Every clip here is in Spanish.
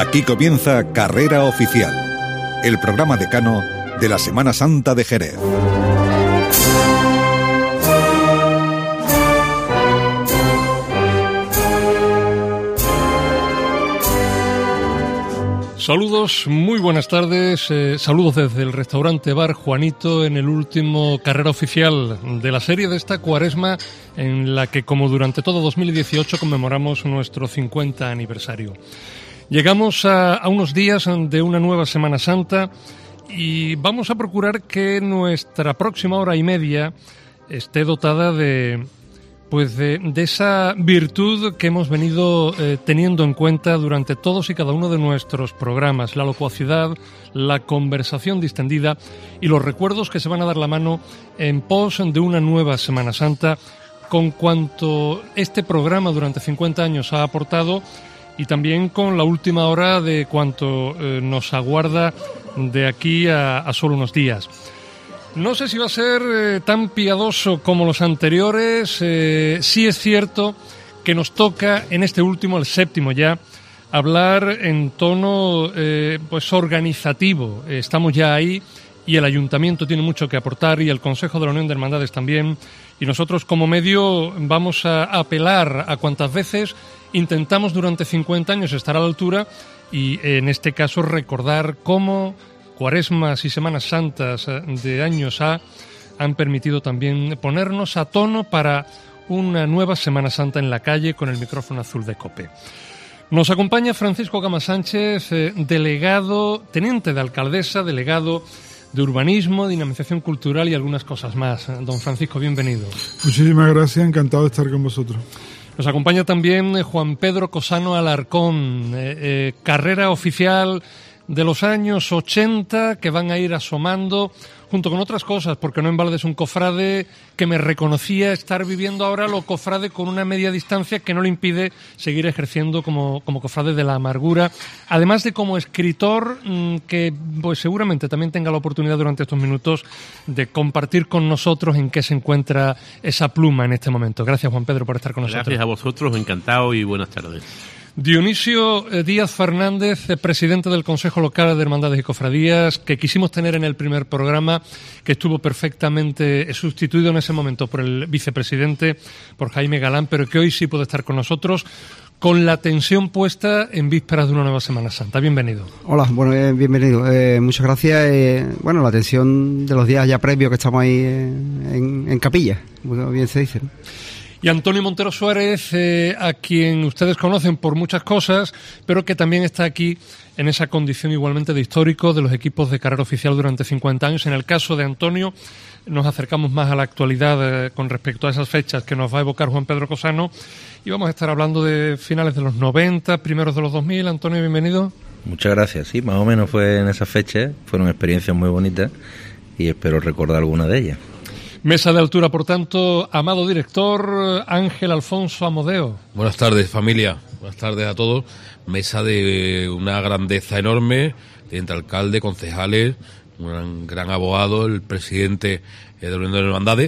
Aquí comienza Carrera Oficial, el programa decano de la Semana Santa de Jerez. Saludos, muy buenas tardes, saludos desde el restaurante Bar Juanito en el último Carrera Oficial de la serie de esta cuaresma en la que, como durante todo 2018, conmemoramos nuestro 50 aniversario. Llegamos a unos días de una nueva Semana Santa y vamos a procurar que nuestra próxima hora y media esté dotada de esa virtud que hemos venido teniendo en cuenta durante todos y cada uno de nuestros programas, la locuacidad, la conversación distendida y los recuerdos que se van a dar la mano en pos de una nueva Semana Santa con cuanto este programa durante 50 años ha aportado y también con la última hora de cuanto nos aguarda de aquí a solo unos días. No sé si va a ser tan piadoso como los anteriores. Sí es cierto que nos toca en este último, el séptimo ya, hablar en tono organizativo. Estamos ya ahí y el Ayuntamiento tiene mucho que aportar y el Consejo de la Unión de Hermandades también. Y nosotros como medio vamos a apelar a cuantas veces intentamos durante 50 años estar a la altura y en este caso recordar cómo Cuaresmas y Semanas Santas de años han permitido también ponernos a tono para una nueva Semana Santa en la calle con el micrófono azul de COPE. Nos acompaña Francisco Gama Sánchez, delegado, teniente de alcaldesa, delegado de urbanismo, dinamización cultural y algunas cosas más. Don Francisco, bienvenido. Muchísimas gracias, encantado de estar con vosotros. Nos acompaña también Juan Pedro Cosano Alarcón, carrera oficial de los años 80 que van a ir asomando junto con otras cosas, porque no en balde es un cofrade que me reconocía estar viviendo ahora lo cofrade con una media distancia que no le impide seguir ejerciendo como cofrade de la amargura, además de como escritor que pues seguramente también tenga la oportunidad durante estos minutos de compartir con nosotros en qué se encuentra esa pluma en este momento. Gracias, Juan Pedro, por estar con nosotros. Gracias a vosotros, encantado y buenas tardes. Dionisio Díaz Fernández, presidente del Consejo Local de Hermandades y Cofradías, que quisimos tener en el primer programa, que estuvo perfectamente sustituido en ese momento por el vicepresidente, por Jaime Galán, pero que hoy sí puede estar con nosotros, con la tensión puesta en vísperas de una nueva Semana Santa. Bienvenido. Hola, bueno, bienvenido. Muchas gracias. La tensión de los días ya previos que estamos ahí en capilla, como bien se dice, ¿no? Y Antonio Montero Suárez, a quien ustedes conocen por muchas cosas, pero que también está aquí en esa condición igualmente de histórico de los equipos de carrera oficial durante 50 años. En el caso de Antonio, nos acercamos más a la actualidad con respecto a esas fechas que nos va a evocar Juan Pedro Cosano. Y vamos a estar hablando de finales de los 90, primeros de los 2000. Antonio, bienvenido. Muchas gracias. Sí, más o menos fue en esas fechas. Fueron experiencias muy bonitas y espero recordar alguna de ellas. Mesa de altura, por tanto, amado director Ángel Alfonso Amodeo. Buenas tardes, familia. Buenas tardes a todos. Mesa de una grandeza enorme, teniente alcalde, concejales, un gran abogado, el presidente de la Unión de Hermandades.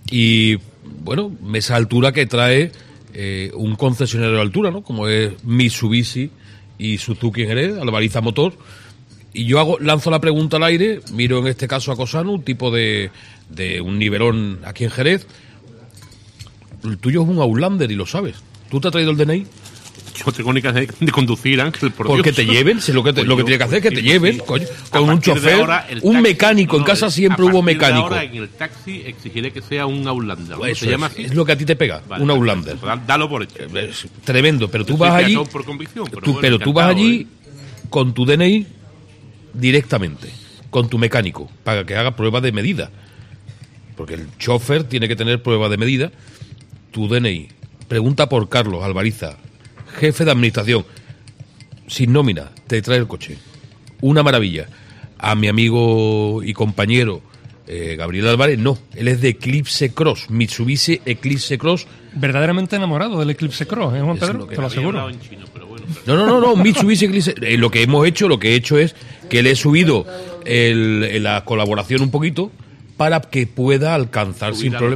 Y, bueno, mesa de altura que trae un concesionario de altura, ¿no? Como es Mitsubishi y Suzuki en Jerez, Albariza Motor. Y yo lanzo la pregunta al aire, miro en este caso a Cosano, un tipo de un nivelón aquí en Jerez. El tuyo es un Outlander y lo sabes. ¿Tú te has traído el DNI? Yo tengo ni que de conducir, Ángel, por Porque Dios. te lleven, si lo que tiene que hacer es que te lleven, sí. coño, con un chofer, un mecánico, en casa siempre hubo mecánico. Ahora en el taxi exigiré que sea un Outlander. Pues ¿Se llama así? es lo que a ti te pega, Vale, un Outlander. Dalo por hecho. Es tremendo, pero tú Yo vas soy allí, peatón por convicción, pero tú vas allí con tu DNI directamente, con tu mecánico, para que haga prueba de medida. Porque el chofer tiene que tener prueba de medida. Tu DNI. Pregunta por Carlos Albariza, jefe de administración. Sin nómina, te trae el coche. Una maravilla. A mi amigo y compañero Gabriel Álvarez, no. Él es de Eclipse Cross, Mitsubishi Eclipse Cross. Verdaderamente enamorado del Eclipse Cross, ¿eh, Juan Pedro? Te lo aseguro. No, Mitsubishi Eclipse. Lo que he hecho es que le he subido la colaboración un poquito para que pueda alcanzar sin problema.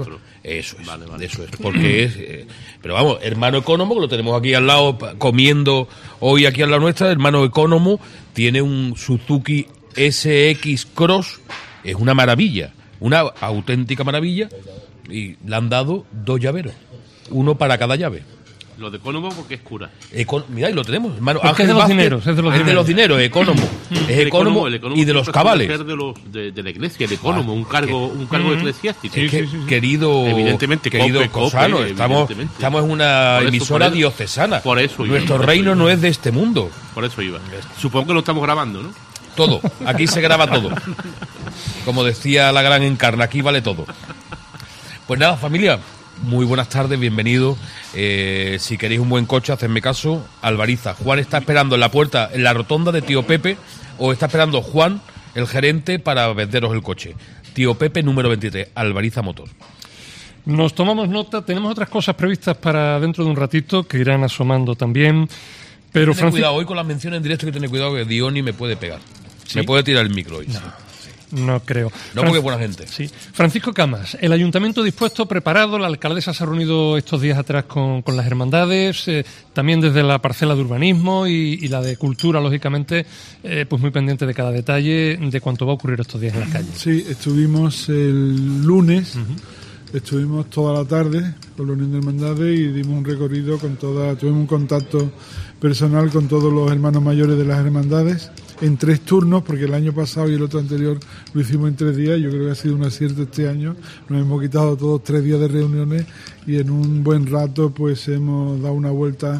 Eso es, Vale. eso es, porque es... pero vamos, hermano Ecónomo, que lo tenemos aquí al lado, comiendo hoy aquí al lado nuestra, hermano Ecónomo, tiene un Suzuki SX Cross, es una maravilla, una auténtica maravilla, y le han dado 2 llaveros, uno para cada llave. Lo de Ecónomo porque es cura. Mira, y lo tenemos, hermano. Porque es de los dineros, es de los dineros, Ecónomo. Es Ecónomo el y de los cabales. Ser de la iglesia, el Ecónomo, un cargo eclesiástico. Es que, querido, Evidentemente, querido Cope, Cosano, estamos en una emisora diocesana. Por eso nuestro reino no es de este mundo. Por eso iba. Supongo que lo estamos grabando, ¿no? Todo, aquí se graba todo. Como decía la gran Encarna, aquí vale todo. Pues nada, familia, muy buenas tardes, bienvenidos. Si queréis un buen coche, hacedme caso. Albariza, Juan está esperando en la puerta, en la rotonda de Tío Pepe, o está esperando Juan, el gerente, para venderos el coche. Tío Pepe, número 23, Albariza Motor. Nos tomamos nota, tenemos otras cosas previstas para dentro de un ratito que irán asomando también. Pero Ten cuidado, hoy con las menciones en directo, que tener cuidado que Diony me puede pegar. ¿Sí? Me puede tirar el micro hoy. No creo. No, porque es buena gente. Sí. Francisco Camas, el ayuntamiento dispuesto, preparado, la alcaldesa se ha reunido estos días atrás con las hermandades, también desde la parcela de urbanismo y la de cultura, lógicamente, pues muy pendiente de cada detalle de cuánto va a ocurrir estos días en las calles. Sí, estuvimos el lunes, estuvimos toda la tarde con la Unión de Hermandades y dimos un recorrido tuvimos un contacto personal con todos los hermanos mayores de las hermandades, en 3 turnos, porque el año pasado y el otro anterior lo hicimos en 3 días. Yo creo que ha sido un acierto este año. Nos hemos quitado todos 3 días de reuniones y en un buen rato pues hemos dado una vuelta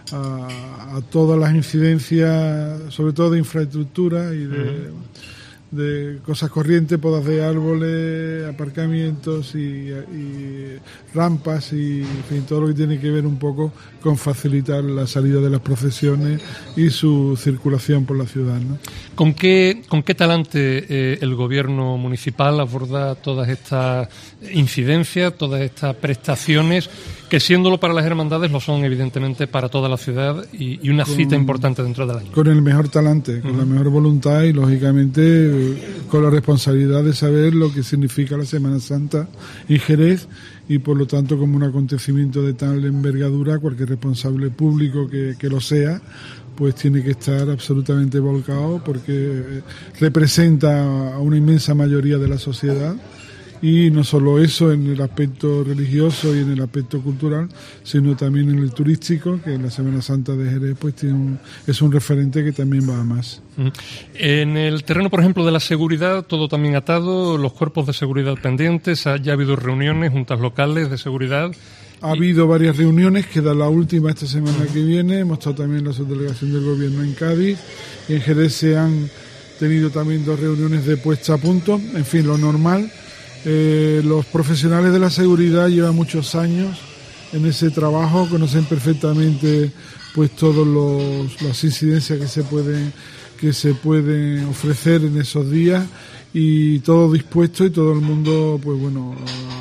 a todas las incidencias, sobre todo de infraestructura y de cosas corrientes, podas de árboles, aparcamientos y rampas y en fin, todo lo que tiene que ver un poco con facilitar la salida de las procesiones y su circulación por la ciudad, ¿no? ¿Con qué talante el gobierno municipal aborda todas estas incidencias, todas estas prestaciones, que siéndolo para las hermandades lo son evidentemente para toda la ciudad y una cita importante dentro del año? Con el mejor talante, con la mejor voluntad y lógicamente con la responsabilidad de saber lo que significa la Semana Santa en Jerez y por lo tanto como un acontecimiento de tal envergadura cualquier responsable público que lo sea pues tiene que estar absolutamente volcado porque representa a una inmensa mayoría de la sociedad. Y no solo eso en el aspecto religioso y en el aspecto cultural, sino también en el turístico, que en la Semana Santa de Jerez pues es un referente que también va a más. En el terreno, por ejemplo, de la seguridad, todo también atado, los cuerpos de seguridad pendientes, ya ha habido reuniones, juntas locales de seguridad. Ha habido varias reuniones, queda la última esta semana que viene, hemos estado también en la subdelegación del gobierno en Cádiz, y en Jerez se han tenido también 2 reuniones de puesta a punto, en fin, lo normal. Los profesionales de la seguridad llevan muchos años en ese trabajo, conocen perfectamente pues todas las incidencias que se pueden ofrecer en esos días y todo dispuesto y todo el mundo pues bueno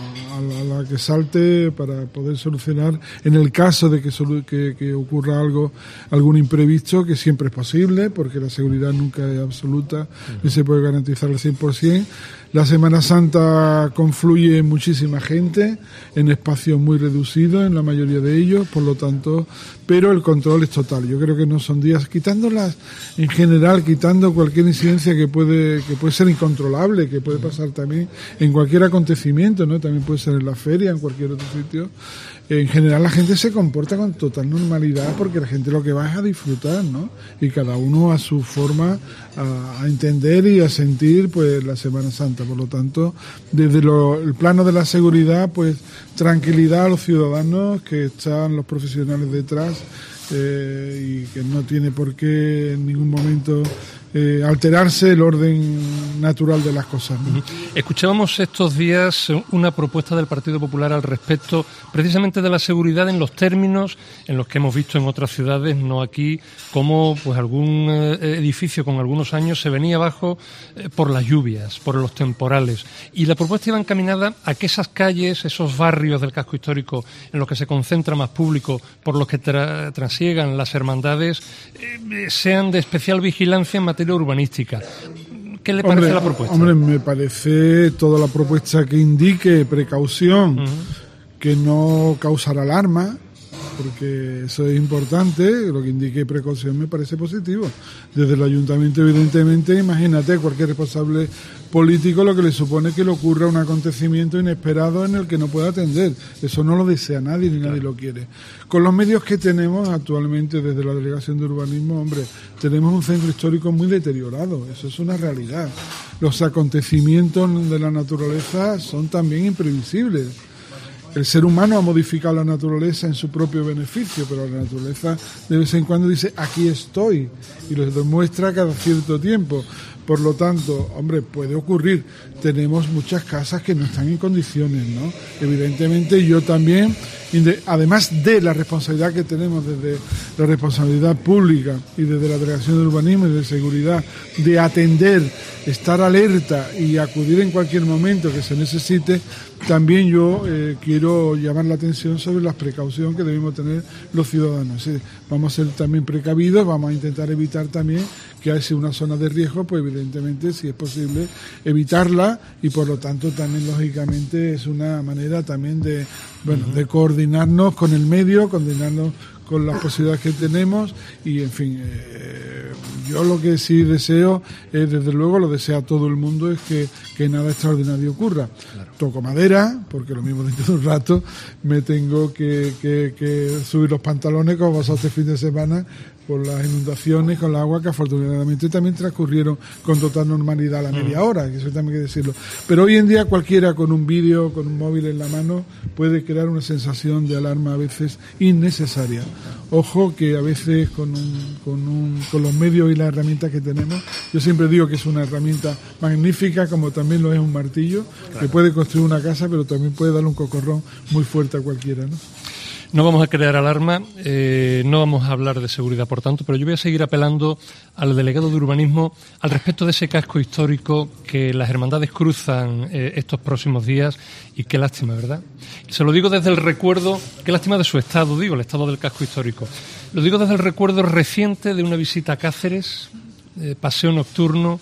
a la que salte para poder solucionar en el caso de que ocurra algún imprevisto, que siempre es posible porque la seguridad nunca es absoluta ni se puede garantizar al 100%. La Semana Santa confluye muchísima gente en espacios muy reducidos, en la mayoría de ellos, por lo tanto, pero el control es total. Yo creo que no son días, quitándolas en general, quitando cualquier incidencia que puede ser incontrolable, que puede pasar también en cualquier acontecimiento, ¿no? También puede ser en la feria, en cualquier otro sitio. En general la gente se comporta con total normalidad porque la gente lo que va es a disfrutar, ¿no? Y cada uno a su forma a entender y a sentir pues la Semana Santa. Por lo tanto, desde el plano de la seguridad, pues tranquilidad a los ciudadanos, que están los profesionales detrás y que no tiene por qué en ningún momento alterarse el orden natural de las cosas, ¿no? Escuchábamos estos días una propuesta del Partido Popular al respecto, precisamente de la seguridad en los términos en los que hemos visto en otras ciudades, no aquí, como pues algún edificio con algunos años se venía abajo por las lluvias, por los temporales, y la propuesta iba encaminada a que esas calles, esos barrios del casco histórico en los que se concentra más público, por los que transiegan las hermandades, sean de especial vigilancia en materia urbanística. ¿Qué le parece la propuesta? Hombre, me parece toda la propuesta que indique precaución, que no causar alarma, porque eso es importante, lo que indique precaución me parece positivo. Desde el ayuntamiento, evidentemente, imagínate, cualquier responsable político lo que le supone que le ocurra un acontecimiento inesperado en el que no pueda atender. Eso no lo desea nadie ni nadie lo quiere. Con los medios que tenemos actualmente desde la Delegación de Urbanismo, hombre, tenemos un centro histórico muy deteriorado, eso es una realidad. Los acontecimientos de la naturaleza son también imprevisibles. El ser humano ha modificado la naturaleza en su propio beneficio, pero la naturaleza de vez en cuando dice, aquí estoy, y lo demuestra cada cierto tiempo. Por lo tanto, hombre, puede ocurrir. Tenemos muchas casas que no están en condiciones, ¿no? Evidentemente yo también, además de la responsabilidad que tenemos desde la responsabilidad pública y desde la Delegación de Urbanismo y de Seguridad, de atender, estar alerta y acudir en cualquier momento que se necesite, también yo quiero llamar la atención sobre las precauciones que debemos tener los ciudadanos. Vamos a ser también precavidos, vamos a intentar evitar también que haya una zona de riesgo, pues evidentemente, si es posible, evitarla, y por lo tanto también, lógicamente, es una manera también de coordinarnos con el medio, coordinarnos con las posibilidades que tenemos, y en fin, yo lo que sí deseo, desde luego lo desea todo el mundo, es que nada extraordinario ocurra. Claro. Toco madera, porque lo mismo dentro de un rato me tengo que subir los pantalones, como pasó este fin de semana, por las inundaciones, con el agua, que afortunadamente también transcurrieron con total normalidad a la media hora, que eso también hay que decirlo. Pero hoy en día cualquiera con un vídeo, con un móvil en la mano, puede crear una sensación de alarma a veces innecesaria. Ojo que a veces con los medios y las herramientas que tenemos, yo siempre digo que es una herramienta magnífica, como también lo es un martillo, claro, que puede construir una casa, pero también puede darle un cocorrón muy fuerte a cualquiera, ¿no? No vamos a crear alarma, no vamos a hablar de seguridad, por tanto, pero yo voy a seguir apelando al delegado de urbanismo al respecto de ese casco histórico que las hermandades cruzan estos próximos días, y qué lástima, ¿verdad? Se lo digo desde el recuerdo, qué lástima de su estado, el estado del casco histórico. Lo digo desde el recuerdo reciente de una visita a Cáceres, paseo nocturno,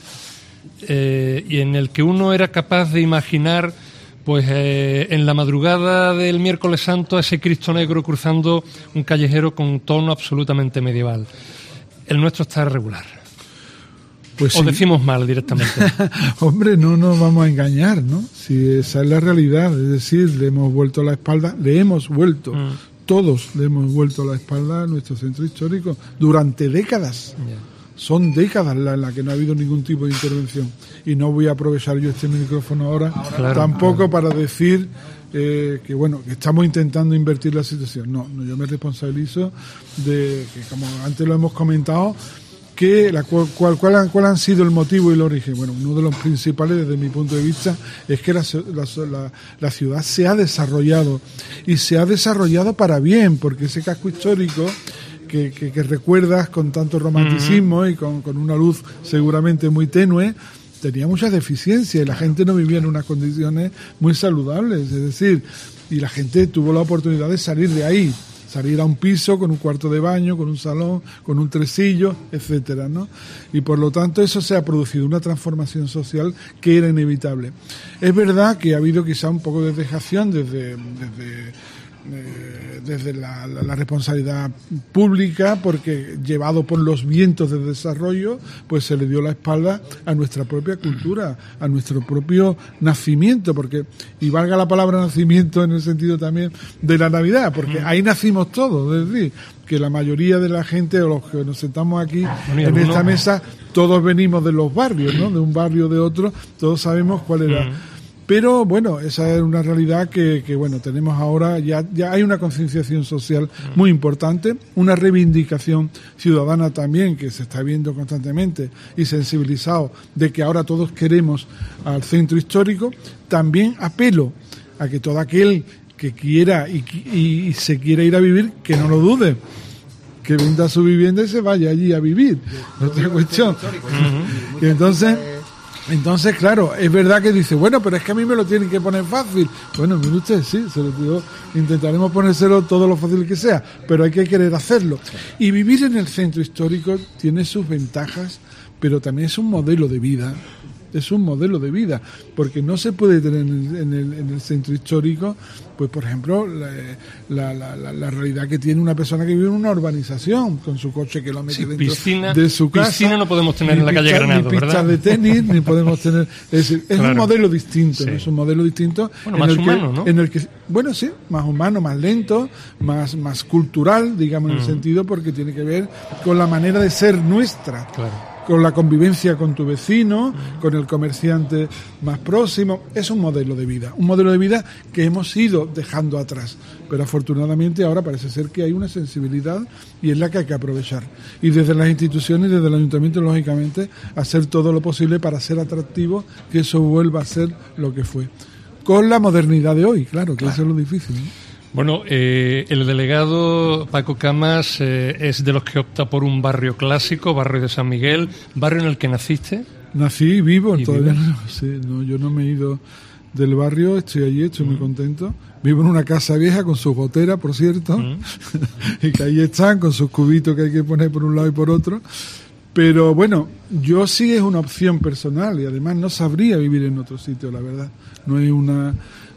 y en el que uno era capaz de imaginar, pues en la madrugada del miércoles santo, a ese Cristo negro cruzando un callejero con tono absolutamente medieval. El nuestro está regular. Pues o sí, decimos mal directamente. Hombre, no nos vamos a engañar, ¿no? Si esa es la realidad, es decir, le hemos vuelto la espalda, todos le hemos vuelto la espalda a nuestro centro histórico durante décadas. Yeah. Son décadas en las que no ha habido ningún tipo de intervención. Y no voy a aprovechar yo este micrófono ahora, tampoco para decir que estamos intentando invertir la situación. No, yo me responsabilizo de que, como antes lo hemos comentado, que ¿cuál han sido el motivo y el origen? Bueno, uno de los principales desde mi punto de vista es que la ciudad se ha desarrollado, y se ha desarrollado para bien, porque ese casco histórico que recuerdas con tanto romanticismo y con una luz seguramente muy tenue, tenía muchas deficiencias y la gente no vivía en unas condiciones muy saludables, es decir, y la gente tuvo la oportunidad de salir de ahí, salir a un piso con un cuarto de baño, con un salón, con un tresillo, etcétera, ¿no? Y por lo tanto eso se ha producido una transformación social que era inevitable. Es verdad que ha habido quizá un poco de dejación desde la responsabilidad pública, porque llevado por los vientos del desarrollo, pues se le dio la espalda a nuestra propia cultura, a nuestro propio nacimiento, porque, y valga la palabra nacimiento en el sentido también de la Navidad, porque ahí nacimos todos, es decir, que la mayoría de la gente, o los que nos sentamos aquí en esta mesa, todos venimos de los barrios, ¿no? De un barrio o de otro, todos sabemos cuál era. Pero bueno, esa es una realidad que tenemos ahora, ya hay una concienciación social muy importante, una reivindicación ciudadana también que se está viendo constantemente y sensibilizado de que ahora todos queremos al centro histórico. También apelo a que todo aquel que quiera y se quiera ir a vivir, que no lo dude, que venda su vivienda y se vaya allí a vivir. Otra cuestión. Y entonces, claro, es verdad que dice, bueno, pero es que a mí me lo tienen que poner fácil. Bueno, mire usted, sí, se lo digo, intentaremos ponérselo todo lo fácil que sea, pero hay que querer hacerlo. Y vivir en el centro histórico tiene sus ventajas, pero también es un modelo de vida es un modelo de vida, porque no se puede tener en el centro histórico, pues por ejemplo, la realidad que tiene una persona que vive en una urbanización, con su coche que lo mete dentro de su casa. Piscina no podemos tener en la calle Granado, ni pistas de tenis, ni podemos tener... Es decir, es un modelo distinto, sí. ¿no? Es un modelo distinto. Bueno, más humano, ¿no? En el que, bueno, sí, más humano, más lento, más cultural, digamos, en el sentido, porque tiene que ver con la manera de ser nuestra. Claro. Con la convivencia con tu vecino, con el comerciante más próximo. Es un modelo de vida que hemos ido dejando atrás, pero afortunadamente ahora parece ser que hay una sensibilidad y es la que hay que aprovechar, y desde las instituciones, desde el ayuntamiento, lógicamente, hacer todo lo posible para ser atractivo, que eso vuelva a ser lo que fue, con la modernidad de hoy, claro, que eso es lo difícil, ¿no? Bueno, el delegado Paco Camas es de los que opta por un barrio clásico, barrio de San Miguel, barrio en el que naciste. Nací y vivo, ¿Y todavía vives? no sé, no, yo no me he ido del barrio, estoy allí, estoy muy contento. Vivo en una casa vieja con sus goteras, por cierto, y que ahí están con sus cubitos que hay que poner por un lado y por otro. Pero bueno, yo sí es una opción personal y además no sabría vivir en otro sitio, la verdad. No es una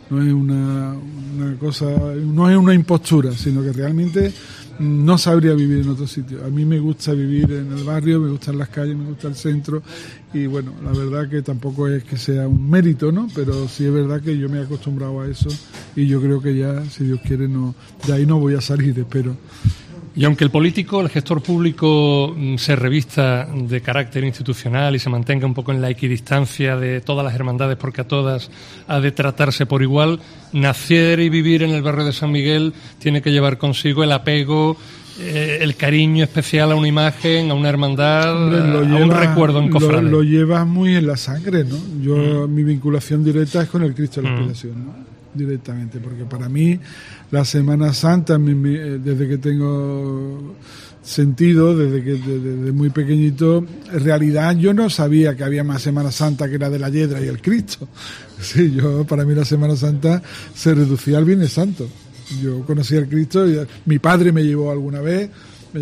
cosa, no es una impostura, sino que realmente no sabría vivir en otro sitio. A mí me gusta vivir en el barrio, me gustan las calles, me gusta el centro, y bueno, la verdad que tampoco es que sea un mérito, ¿no? Pero sí es verdad que yo me he acostumbrado a eso y yo creo que ya, si Dios quiere, no, de ahí no voy a salir, espero. Y aunque el político, el gestor público, se revista de carácter institucional y se mantenga un poco en la equidistancia de todas las hermandades, porque a todas ha de tratarse por igual, nacer y vivir en el barrio de San Miguel tiene que llevar consigo el apego, el cariño especial a una imagen, a una hermandad, a un recuerdo en cofrade. Lo llevas muy en la sangre, ¿no? Yo, mi vinculación directa es con el Cristo de la Expiración, ¿no? Directamente, porque para mí la Semana Santa, desde que tengo sentido, desde muy pequeñito, en realidad yo no sabía que había más Semana Santa que la de la Yedra y el Cristo. Sí, para mí la Semana Santa se reducía al Viernes Santo. Yo conocía al Cristo y mi padre me llevó alguna vez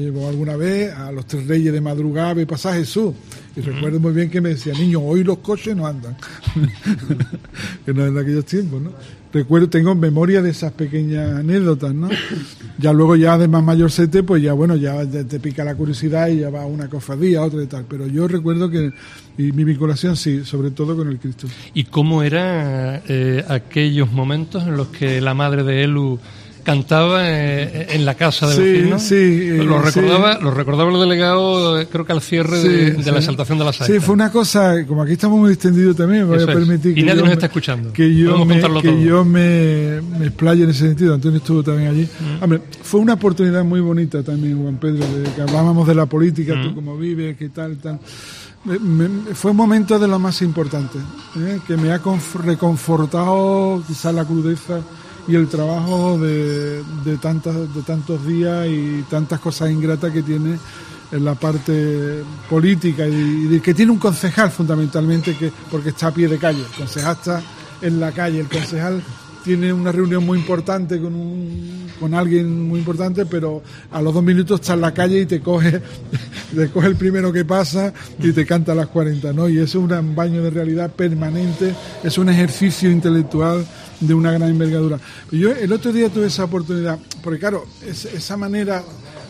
a los Tres Reyes de madrugada, ve pasar Jesús. Y recuerdo muy bien que me decía, niño, hoy los coches no andan. Que no en aquellos tiempos, ¿no? Recuerdo, tengo memoria de esas pequeñas anécdotas, ¿no? Ya luego, ya de más mayorcete, pues ya, bueno, ya te pica la curiosidad y ya va a una cofradía, a otra y tal. Pero yo recuerdo que, y mi vinculación sí, sobre todo con el Cristo. ¿Y cómo eran aquellos momentos en los que la madre de Elu cantaba en la casa del vecino? Sí, lo recordaba el delegado, creo que al cierre de la exaltación de la saeta. Sí, fue una cosa, como aquí estamos muy extendidos también, me voy a permitir que y nadie nos está escuchando. Que yo me explaye en ese sentido. Antonio estuvo también allí. Hombre, fue una oportunidad muy bonita también, Juan Pedro, de que hablábamos de la política, tú cómo vives, qué tal. Fue un momento de lo más importante, que me ha reconfortado quizás la crudeza y el trabajo de tantos días y tantas cosas ingratas que tiene en la parte política y que tiene un concejal fundamentalmente, porque está a pie de calle. El concejal está en la calle, el concejal tiene una reunión muy importante con alguien muy importante, pero a los 2 minutos está en la calle y te coge el primero que pasa y te canta las 40, ¿no? Y eso es un baño de realidad permanente, es un ejercicio intelectual de una gran envergadura. Yo el otro día tuve esa oportunidad, porque claro, esa manera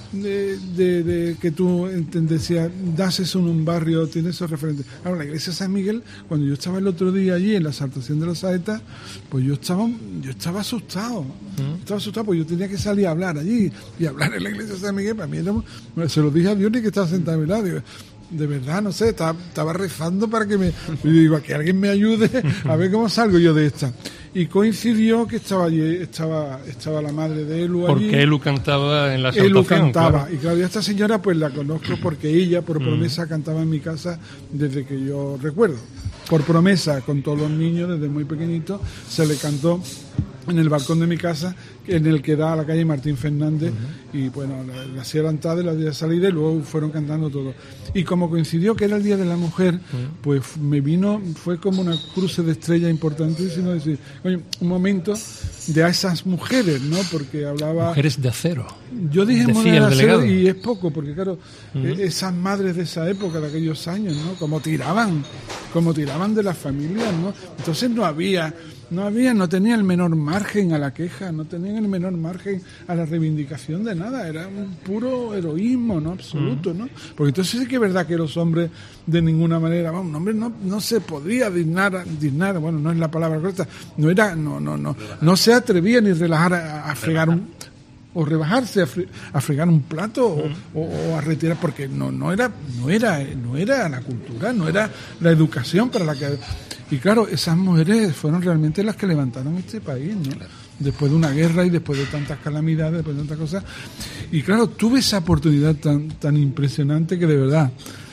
de que tú decías, das eso en un barrio, tienes esos referentes. Ahora, la iglesia de San Miguel, cuando yo estaba el otro día allí en la exaltación de la saeta, pues yo estaba asustado. Estaba asustado porque yo tenía que salir a hablar allí, y hablar en la iglesia de San Miguel para mí se lo dije a Dios, ni que estaba sentado a mi lado. Digo, de verdad, no sé, estaba rezando para que que alguien me ayude a ver cómo salgo yo de esta. Y coincidió que estaba allí, estaba la madre de Elu allí. Porque Elu cantaba en la exaltación. Elu cantaba, claro. Y claro, esta señora pues la conozco porque ella por promesa cantaba en mi casa desde que yo recuerdo. Por promesa, con todos los niños, desde muy pequeñito, se le cantó en el balcón de mi casa, en el que da a la calle Martín Fernández, y bueno, la hacía la entrada y la de salida y luego fueron cantando todo. Y como coincidió que era el Día de la Mujer, pues fue como una cruce de estrellas importantísima, decir, oye, un momento de a esas mujeres, ¿no? Porque hablaba... Mujeres de acero. Yo dije decía mujeres el de delegado. acero y es poco, porque claro, esas madres de esa época, de aquellos años, ¿no? Como tiraban de las familias, ¿no? Entonces no tenía el menor margen a la queja, no tenían el menor margen a la reivindicación de nada, era un puro heroísmo, ¿no? Absoluto, ¿no? Porque entonces sí que es verdad que los hombres de ninguna manera, un hombre no se podría dignar, bueno, no es la palabra correcta, no se atrevía ni relajar a fregar o rebajarse a fregar un plato o a retirar, porque no era la cultura, no era la educación para la que... Y claro, esas mujeres fueron realmente las que levantaron este país, ¿no? Claro. Después de una guerra y después de tantas calamidades, después de tantas cosas. Y claro, tuve esa oportunidad tan impresionante que de verdad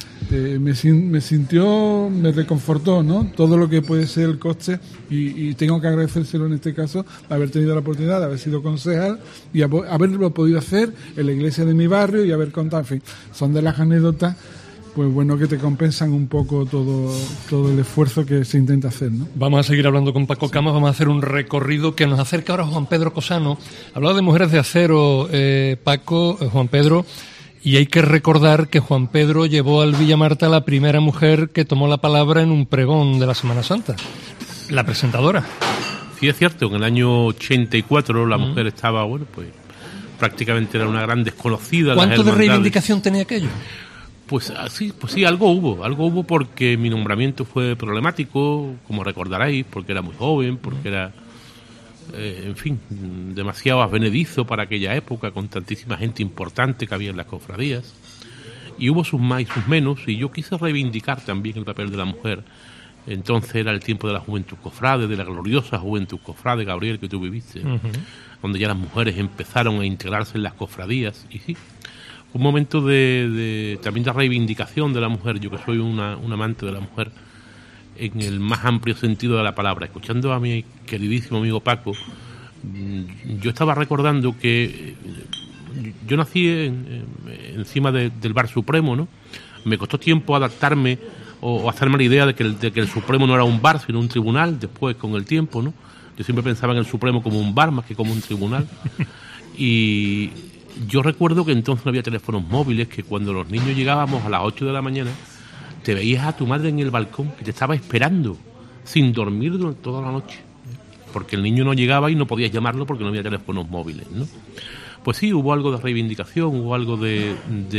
me reconfortó, ¿no? Todo lo que puede ser el coste y tengo que agradecérselo en este caso, haber tenido la oportunidad de haber sido concejal y haberlo podido hacer en la iglesia de mi barrio y haber contado, en fin, son de las anécdotas pues bueno, que te compensan un poco todo el esfuerzo que se intenta hacer, ¿no? Vamos a seguir hablando con Paco Camas, vamos a hacer un recorrido que nos acerca ahora a Juan Pedro Cosano. Hablaba de Mujeres de Acero, Juan Pedro, y hay que recordar que Juan Pedro llevó al Villa Marta la primera mujer que tomó la palabra en un pregón de la Semana Santa, la presentadora. Sí, es cierto, en el año 84 la mujer estaba, bueno, pues prácticamente era una gran desconocida. ¿Cuánto de reivindicación tenía aquello? Pues sí, algo hubo porque mi nombramiento fue problemático, como recordaréis, porque era muy joven, porque era, en fin, demasiado advenedizo para aquella época, con tantísima gente importante que había en las cofradías, y hubo sus más y sus menos, y yo quise reivindicar también el papel de la mujer. Entonces era el tiempo de la Juventud Cofrade, de la gloriosa Juventud Cofrade, Gabriel, que tú viviste, donde ya las mujeres empezaron a integrarse en las cofradías, y sí, un momento también de reivindicación de la mujer. Yo que soy un amante de la mujer en el más amplio sentido de la palabra. Escuchando a mi queridísimo amigo Paco, yo estaba recordando que yo nací encima del Bar Supremo, ¿no? Me costó tiempo adaptarme o hacerme la idea de que el Supremo no era un bar, sino un tribunal, después con el tiempo, ¿no? Yo siempre pensaba en el Supremo como un bar más que como un tribunal. Y yo recuerdo que entonces no había teléfonos móviles, que cuando los niños llegábamos a las 8 de la mañana, te veías a tu madre en el balcón, que te estaba esperando, sin dormir durante toda la noche, porque el niño no llegaba y no podías llamarlo porque no había teléfonos móviles, ¿no? Pues sí, hubo algo de reivindicación, hubo algo de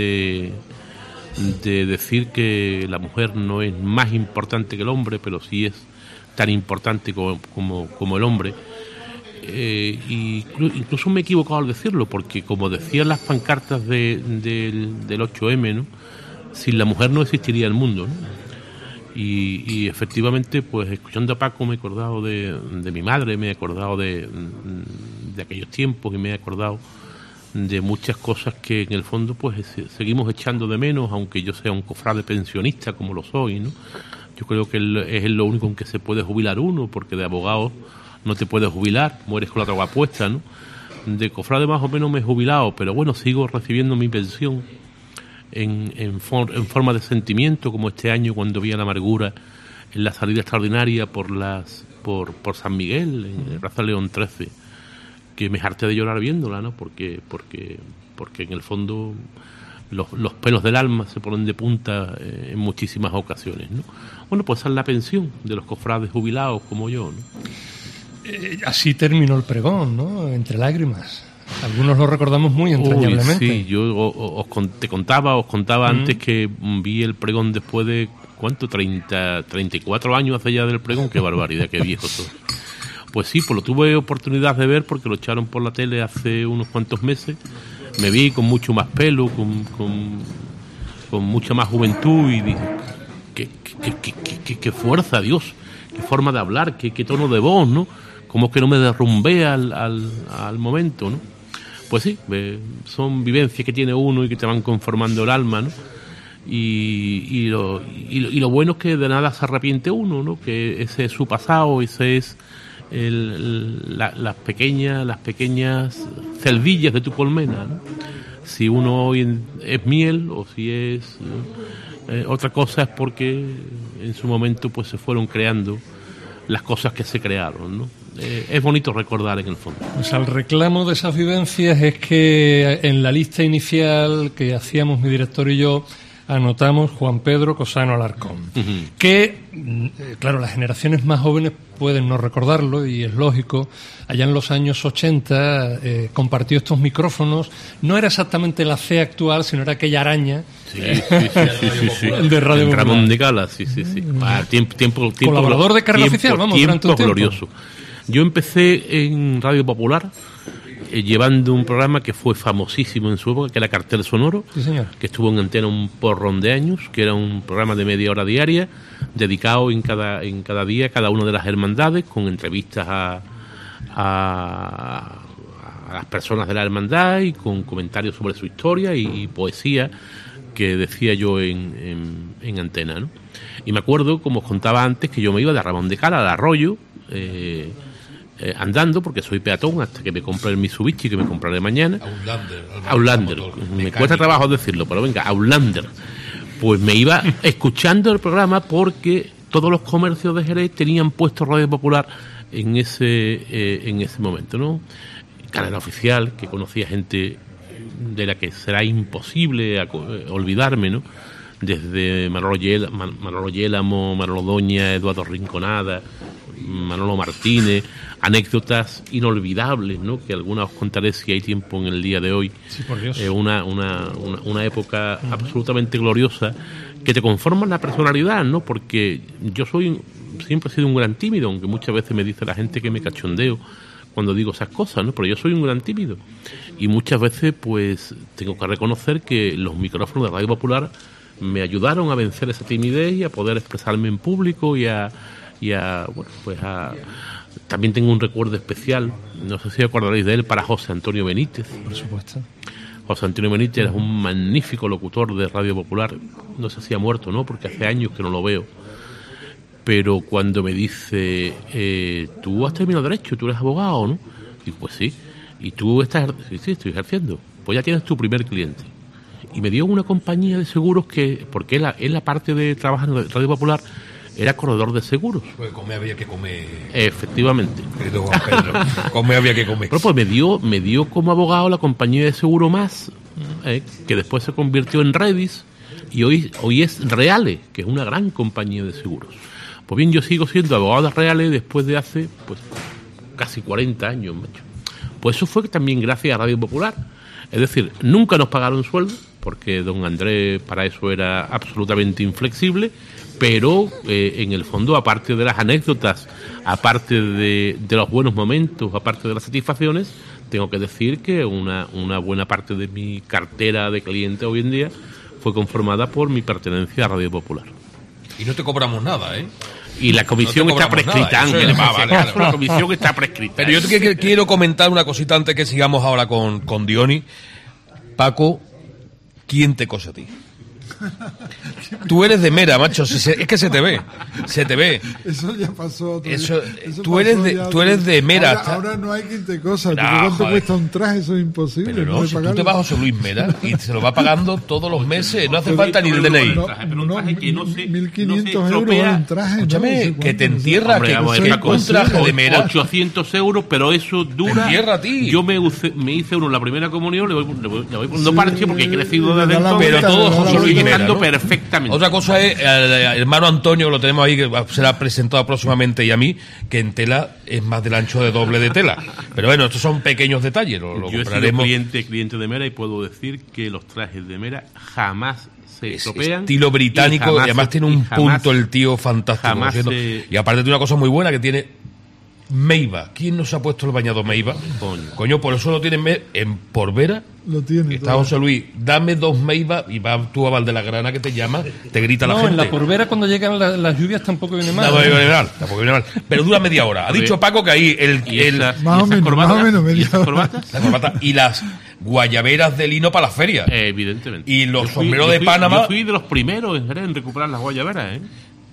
decir que la mujer no es más importante que el hombre, pero sí es tan importante como el hombre. Incluso me he equivocado al decirlo, porque como decían las pancartas del 8M, ¿no? Sin la mujer no existiría el mundo, ¿no? Y efectivamente, pues escuchando a Paco me he acordado de mi madre, me he acordado de aquellos tiempos y me he acordado de muchas cosas que en el fondo pues seguimos echando de menos, aunque yo sea un cofrade pensionista como lo soy, ¿no? Yo creo que es lo único en que se puede jubilar uno, porque de abogado no te puedes jubilar, mueres con la droga puesta, ¿no? De cofrade más o menos me he jubilado, pero bueno, sigo recibiendo mi pensión en forma de sentimiento, como este año cuando vi a la amargura en la salida extraordinaria por San Miguel, en el Plaza León 13, que me harté de llorar viéndola, ¿no? Porque en el fondo los pelos del alma se ponen de punta en muchísimas ocasiones, ¿no? Bueno, pues esa es la pensión de los cofrades jubilados como yo, ¿no? Así terminó el pregón, ¿no? Entre lágrimas. Algunos lo recordamos muy entrañablemente. Sí, yo te contaba antes que vi el pregón después de, ¿cuánto? 34 años hace ya del pregón. Qué barbaridad, qué viejo todo. Pues sí, pues lo tuve oportunidad de ver porque lo echaron por la tele hace unos cuantos meses. Me vi con mucho más pelo, con mucha más juventud y dije, qué fuerza, Dios, qué forma de hablar, qué tono de voz, ¿no? Como que no me derrumbé al momento, ¿no? Pues sí, son vivencias que tiene uno y que te van conformando el alma, ¿no? Y lo bueno es que de nada se arrepiente uno, ¿no? Que ese es su pasado, ese es las pequeñas celdillas de tu colmena, ¿no? Si uno hoy es miel o si es otra cosa, es porque en su momento pues se fueron creando las cosas que se crearon, ¿no? Es bonito recordar en el fondo. Pues al reclamo de esas vivencias es que en la lista inicial que hacíamos mi director y yo anotamos Juan Pedro Cosano Alarcón, que, claro, las generaciones más jóvenes pueden no recordarlo y es lógico. Allá en los años 80 compartió estos micrófonos. No era exactamente la C actual, sino era aquella araña. Sí. De Radio Popular. Ramón de Gala, sí. Tiempo, colaborador de Carrera Oficial, vamos, durante un tiempo. Glorioso. Yo empecé en Radio Popular llevando un programa que fue famosísimo en su época, que era Cartel Sonoro, sí, señor, que estuvo en antena un porrón de años, que era un programa de media hora diaria, dedicado en cada día a cada una de las hermandades, con entrevistas a las personas de la hermandad y con comentarios sobre su historia y poesía que decía yo en antena, ¿no? Y me acuerdo, como os contaba antes, que yo me iba de Ramón de Cala al Arroyo, andando, porque soy peatón, hasta que me compré el Mitsubishi, que me compraré mañana. Outlander. Me cuesta trabajo decirlo, pero venga, Outlander. Pues me iba escuchando el programa porque todos los comercios de Jerez tenían puesto Radio Popular en ese momento, ¿no? Carrera Oficial, que conocía gente de la que será imposible olvidarme, ¿no? Desde Manolo Yélamo, Manolo Doña, Eduardo Rinconada, Manolo Martínez, anécdotas inolvidables, ¿no? Que algunas os contaré si hay tiempo en el día de hoy. Sí, por Dios. Una época absolutamente gloriosa que te conforma la personalidad, ¿no? Porque yo siempre he sido un gran tímido, aunque muchas veces me dice la gente que me cachondeo cuando digo esas cosas, ¿no? Pero yo soy un gran tímido y muchas veces pues tengo que reconocer que los micrófonos de Radio Popular me ayudaron a vencer esa timidez y a poder expresarme en público también tengo un recuerdo especial, no sé si acordaréis de él, para José Antonio Benítez. Por supuesto. José Antonio Benítez era un magnífico locutor de Radio Popular, no sé si ha muerto, ¿no? Porque hace años que no lo veo. Pero cuando me dice, tú has terminado Derecho, tú eres abogado, ¿no? Digo, pues sí. ¿Y tú estás? Sí, estoy ejerciendo. Pues ya tienes tu primer cliente. Y me dio una compañía de seguros porque él la parte de trabajar en Radio Popular, era corredor de seguros. Pues comer había que comer. Efectivamente. Querido Juan Pedro, comer había que comer. Pero pues me dio como abogado la compañía de seguro Más, que después se convirtió en Redis, y hoy es Reale, que es una gran compañía de seguros. Pues bien, yo sigo siendo abogado de Reale después de hace pues casi 40 años, macho. Pues eso fue también gracias a Radio Popular. Es decir, nunca nos pagaron sueldo, porque don Andrés para eso era absolutamente inflexible, pero en el fondo, aparte de las anécdotas, aparte de los buenos momentos, aparte de las satisfacciones, tengo que decir que una buena parte de mi cartera de cliente hoy en día fue conformada por mi pertenencia a Radio Popular. Y no te cobramos nada, ¿eh? Y la comisión está prescrita, Ángel. La comisión está prescrita. Pero yo quiero comentar una cosita antes que sigamos ahora con Diony. Paco, ¿quién te cose a ti? Tú eres de Mera, macho. Es que se te ve. Eso ya pasó. Tú eres de Mera. Ahora no hay quien te cosa. ¿Cuánto cuesta un traje? Eso es imposible. Pero no, si tú te vas a José Luis Mera y se lo va pagando todos los meses. No hace falta ni el DNI. No, 1.500 euros vale un traje. Escúchame, que te entierra. Que un traje de Mera. 800 euros, pero eso dura. Te entierra a ti. Yo me hice uno en la primera comunión, le voy no parche porque he crecido desde entonces. Pero todo José Luis Mera, ¿no? Perfectamente. Otra cosa es el hermano Antonio, lo tenemos ahí, que será presentado próximamente, y a mí, que en tela es más del ancho de doble de tela. Pero bueno, estos son pequeños detalles. Yo he sido cliente de Mera y puedo decir que los trajes de Mera jamás se estropean. Estilo británico, y además tiene un punto el tío fantástico. Y aparte de una cosa muy buena que tiene Meiba. ¿Quién nos ha puesto el bañado Meiba? Coño, por eso lo tienen en Porvera. Lo tiene. Está José Luis, dame 2 Meiba, y va tú a Valdegrana que te llama, te grita la gente. No, en la Porvera cuando llegan las lluvias tampoco viene mal. Tampoco viene mal. Pero dura media hora. Ha dicho Paco que ahí más o menos media hora. La corbata y las guayaberas de lino para las ferias. Evidentemente. Y los sombreros de Panamá. Yo fui de los primeros en recuperar las guayaberas,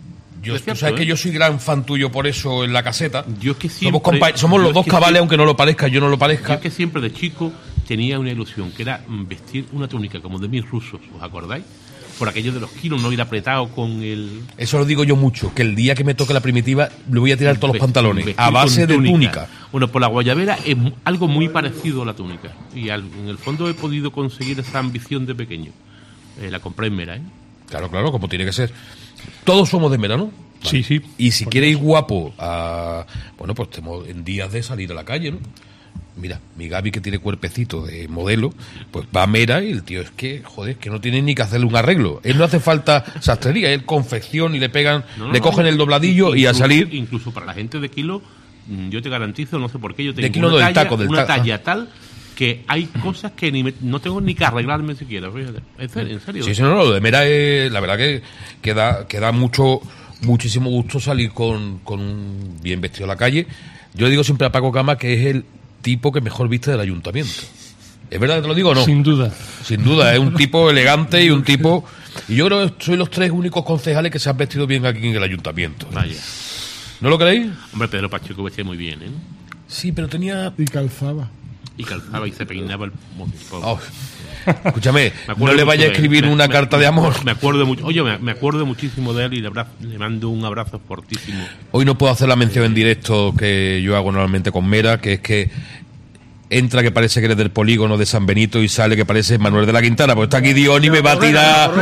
Tú sabes que yo soy gran fan tuyo por eso en la caseta. Yo es que siempre, somos los dos cabales, aunque no lo parezca, yo no lo parezca. Yo es que siempre de chico tenía una ilusión, que era vestir una túnica como de mis rusos, ¿os acordáis? Por aquello de los kilos, no ir apretado con el... Eso lo digo yo mucho, que el día que me toque la primitiva le voy a tirar todos los pantalones, a base de túnica. Bueno, pues la guayabera es algo muy parecido a la túnica. Y en el fondo he podido conseguir esa ambición de pequeño. La compré en Mera, ¿eh? Claro, como tiene que ser. Todos somos de Mera, ¿no? Vale. Sí. Y si quieres ir guapo, bueno, pues estamos en días de salir a la calle, ¿no? Mira, mi Gaby, que tiene cuerpecito de modelo, pues va a Mera y el tío es que, joder, que no tiene ni que hacerle un arreglo. Él no hace falta sastrería, él confección y le pegan, le cogen el dobladillo y a salir... Incluso para la gente de kilo, yo te garantizo, no sé por qué, yo tengo de kilo una del talla tal... que hay cosas que no tengo ni que arreglarme siquiera, fíjate. ¿En serio? Sí, no, lo de Mera es, la verdad que da muchísimo gusto salir con un bien vestido a la calle. Yo le digo siempre a Paco Cama que es el tipo que mejor viste del ayuntamiento. ¿Es verdad que te lo digo o no? Sin duda, es un tipo elegante y un tipo... Y yo creo que soy los 3 únicos concejales que se han vestido bien aquí en el ayuntamiento. Vaya. ¿No lo creéis? Hombre, Pedro Pacheco vestía muy bien, ¿eh? Sí, pero tenía... Y calzaba y se peinaba el... Escúchame, no le vaya a escribir una carta de amor. Me acuerdo mucho. Oye, me acuerdo muchísimo de él y le mando un abrazo fortísimo. Hoy no puedo hacer la mención en directo que yo hago normalmente con Mera, que es que entra que parece que eres del polígono de San Benito y sale que parece Manuel de la Quintana, pues está aquí Diony, me va a tirar.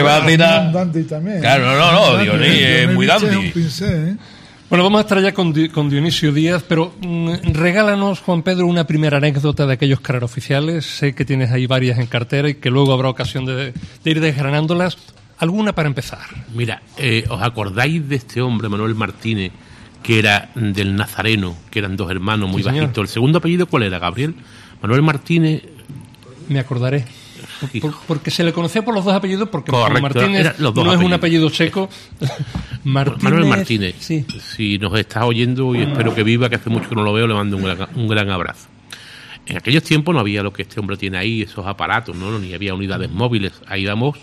Claro, no, Diony es muy dandy. Bueno, vamos a estar ya con Dionisio Díaz, pero regálanos, Juan Pedro, una primera anécdota de aquellos carreras oficiales. Sé que tienes ahí varias en cartera y que luego habrá ocasión de ir desgranándolas. ¿Alguna para empezar? Mira, ¿os acordáis de este hombre, Manuel Martínez, que era del Nazareno, que eran 2 hermanos muy bajitos? ¿El segundo apellido cuál era, Gabriel? Manuel Martínez... Me acordaré. Porque se le conocía por los 2 apellidos, porque Martínez no apellidos. Es un apellido checo. Manuel Martínez, sí. Si nos estás oyendo, y espero que viva, que hace mucho que no lo veo, le mando un gran abrazo. En aquellos tiempos no había lo que este hombre tiene ahí, esos aparatos, ¿no? Ni había unidades móviles. Ahí íbamos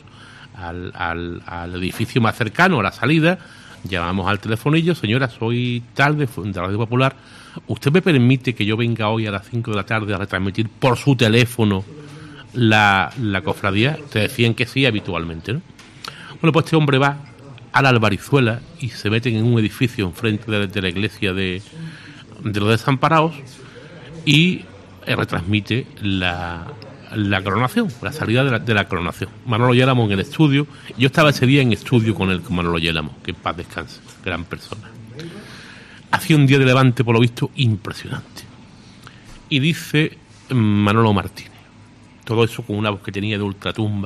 al edificio más cercano, a la salida, llamamos al telefonillo: señora, soy tal de Radio Popular, ¿usted me permite que yo venga hoy a las 5 de la tarde a retransmitir por su teléfono la cofradía? Te decían que sí habitualmente, ¿no? Bueno, pues este hombre va a la Albarizuela y se meten en un edificio enfrente de la iglesia de los Desamparados y retransmite la coronación, la salida de la coronación. Manolo Yélamo en el estudio. Yo estaba ese día en estudio con Manolo Yélamo, que en paz descanse, gran persona. Hacía un día de levante, por lo visto, impresionante. Y dice Manolo Martínez, todo eso con una voz que tenía de ultratumba: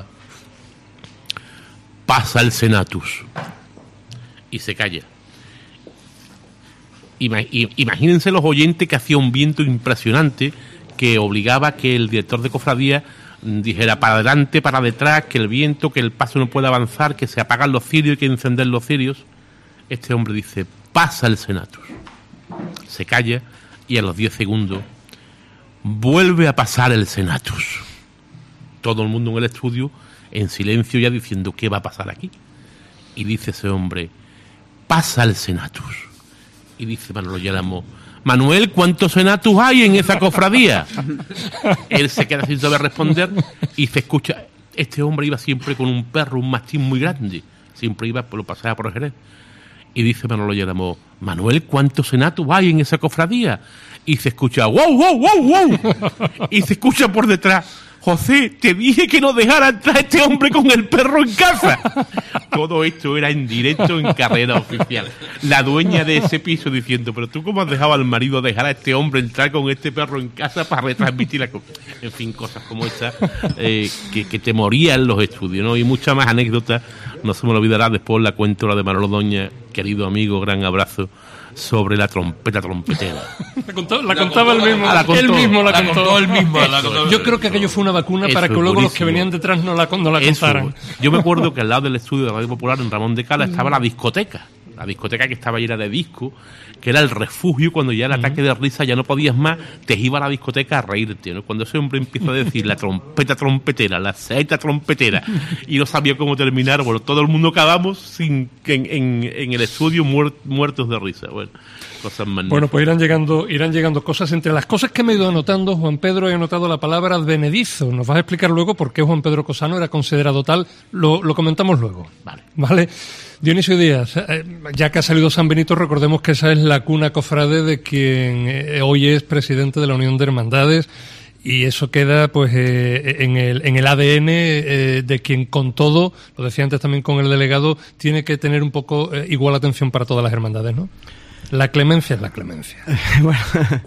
pasa el Senatus. Y se calla. Imagínense los oyentes que hacía un viento impresionante que obligaba a que el director de cofradía dijera para adelante, para detrás, que el viento, que el paso no puede avanzar, que se apagan los cirios, hay que encender los cirios. Este hombre dice: pasa el Senatus. Se calla y a los 10 segundos vuelve a pasar el Senatus. Todo el mundo en el estudio en silencio, ya diciendo: ¿qué va a pasar aquí? Y dice ese hombre: pasa el Senatus. Y dice Manolo Yélamo: Manuel, ¿cuántos Senatus hay en esa cofradía? Él se queda sin saber responder y se escucha. Este hombre iba siempre con un perro, un mastín muy grande, siempre lo pasaba por Jerez. Y dice Manolo Yélamo: Manuel, ¿cuántos Senatus hay en esa cofradía? Y se escucha: ¡wow, wow, wow, wow! Y se escucha por detrás: José, te dije que no dejara entrar a este hombre con el perro en casa. Todo esto era en directo en Carrera Oficial. La dueña de ese piso diciendo: pero tú, ¿cómo has dejado al marido dejar a este hombre entrar con este perro en casa para retransmitir la cosa? En fin, cosas como estas que te morían en los estudios, ¿no? Y muchas más anécdotas. No se me lo olvidará, después la cuento, la de Manolo Doña, querido amigo, gran abrazo, sobre la trompeta trompetera. La contaba él mismo. Él mismo la contó. Yo creo que aquello fue una vacuna para que luego buenísimo. Los que venían detrás no la contaran. Yo me acuerdo que al lado del estudio de Radio Popular, en Ramón de Cala, estaba la discoteca. la discoteca que estaba llena de discos, que era el refugio cuando ya el ataque de risa ya no podías más, te iba a la discoteca a reírte, ¿no? Cuando ese hombre empieza a decir la trompeta trompetera, la saeta trompetera, y no sabía cómo terminar, bueno, todo el mundo acabamos sin en el estudio muertos de risa, bueno, cosas magníficas. Bueno, pues irán llegando cosas. Entre las cosas que me he ido anotando, Juan Pedro, he anotado la palabra advenedizo. Nos vas a explicar luego por qué Juan Pedro Cosano era considerado tal. Lo comentamos luego. Vale. Dionisio Díaz, ya que ha salido San Benito, recordemos que esa es la cuna cofrade de quien hoy es presidente de la Unión de Hermandades, y eso queda pues en el ADN de quien, con todo, lo decía antes también con el delegado, tiene que tener un poco igual atención para todas las hermandades, ¿no? La clemencia es la clemencia. Bueno,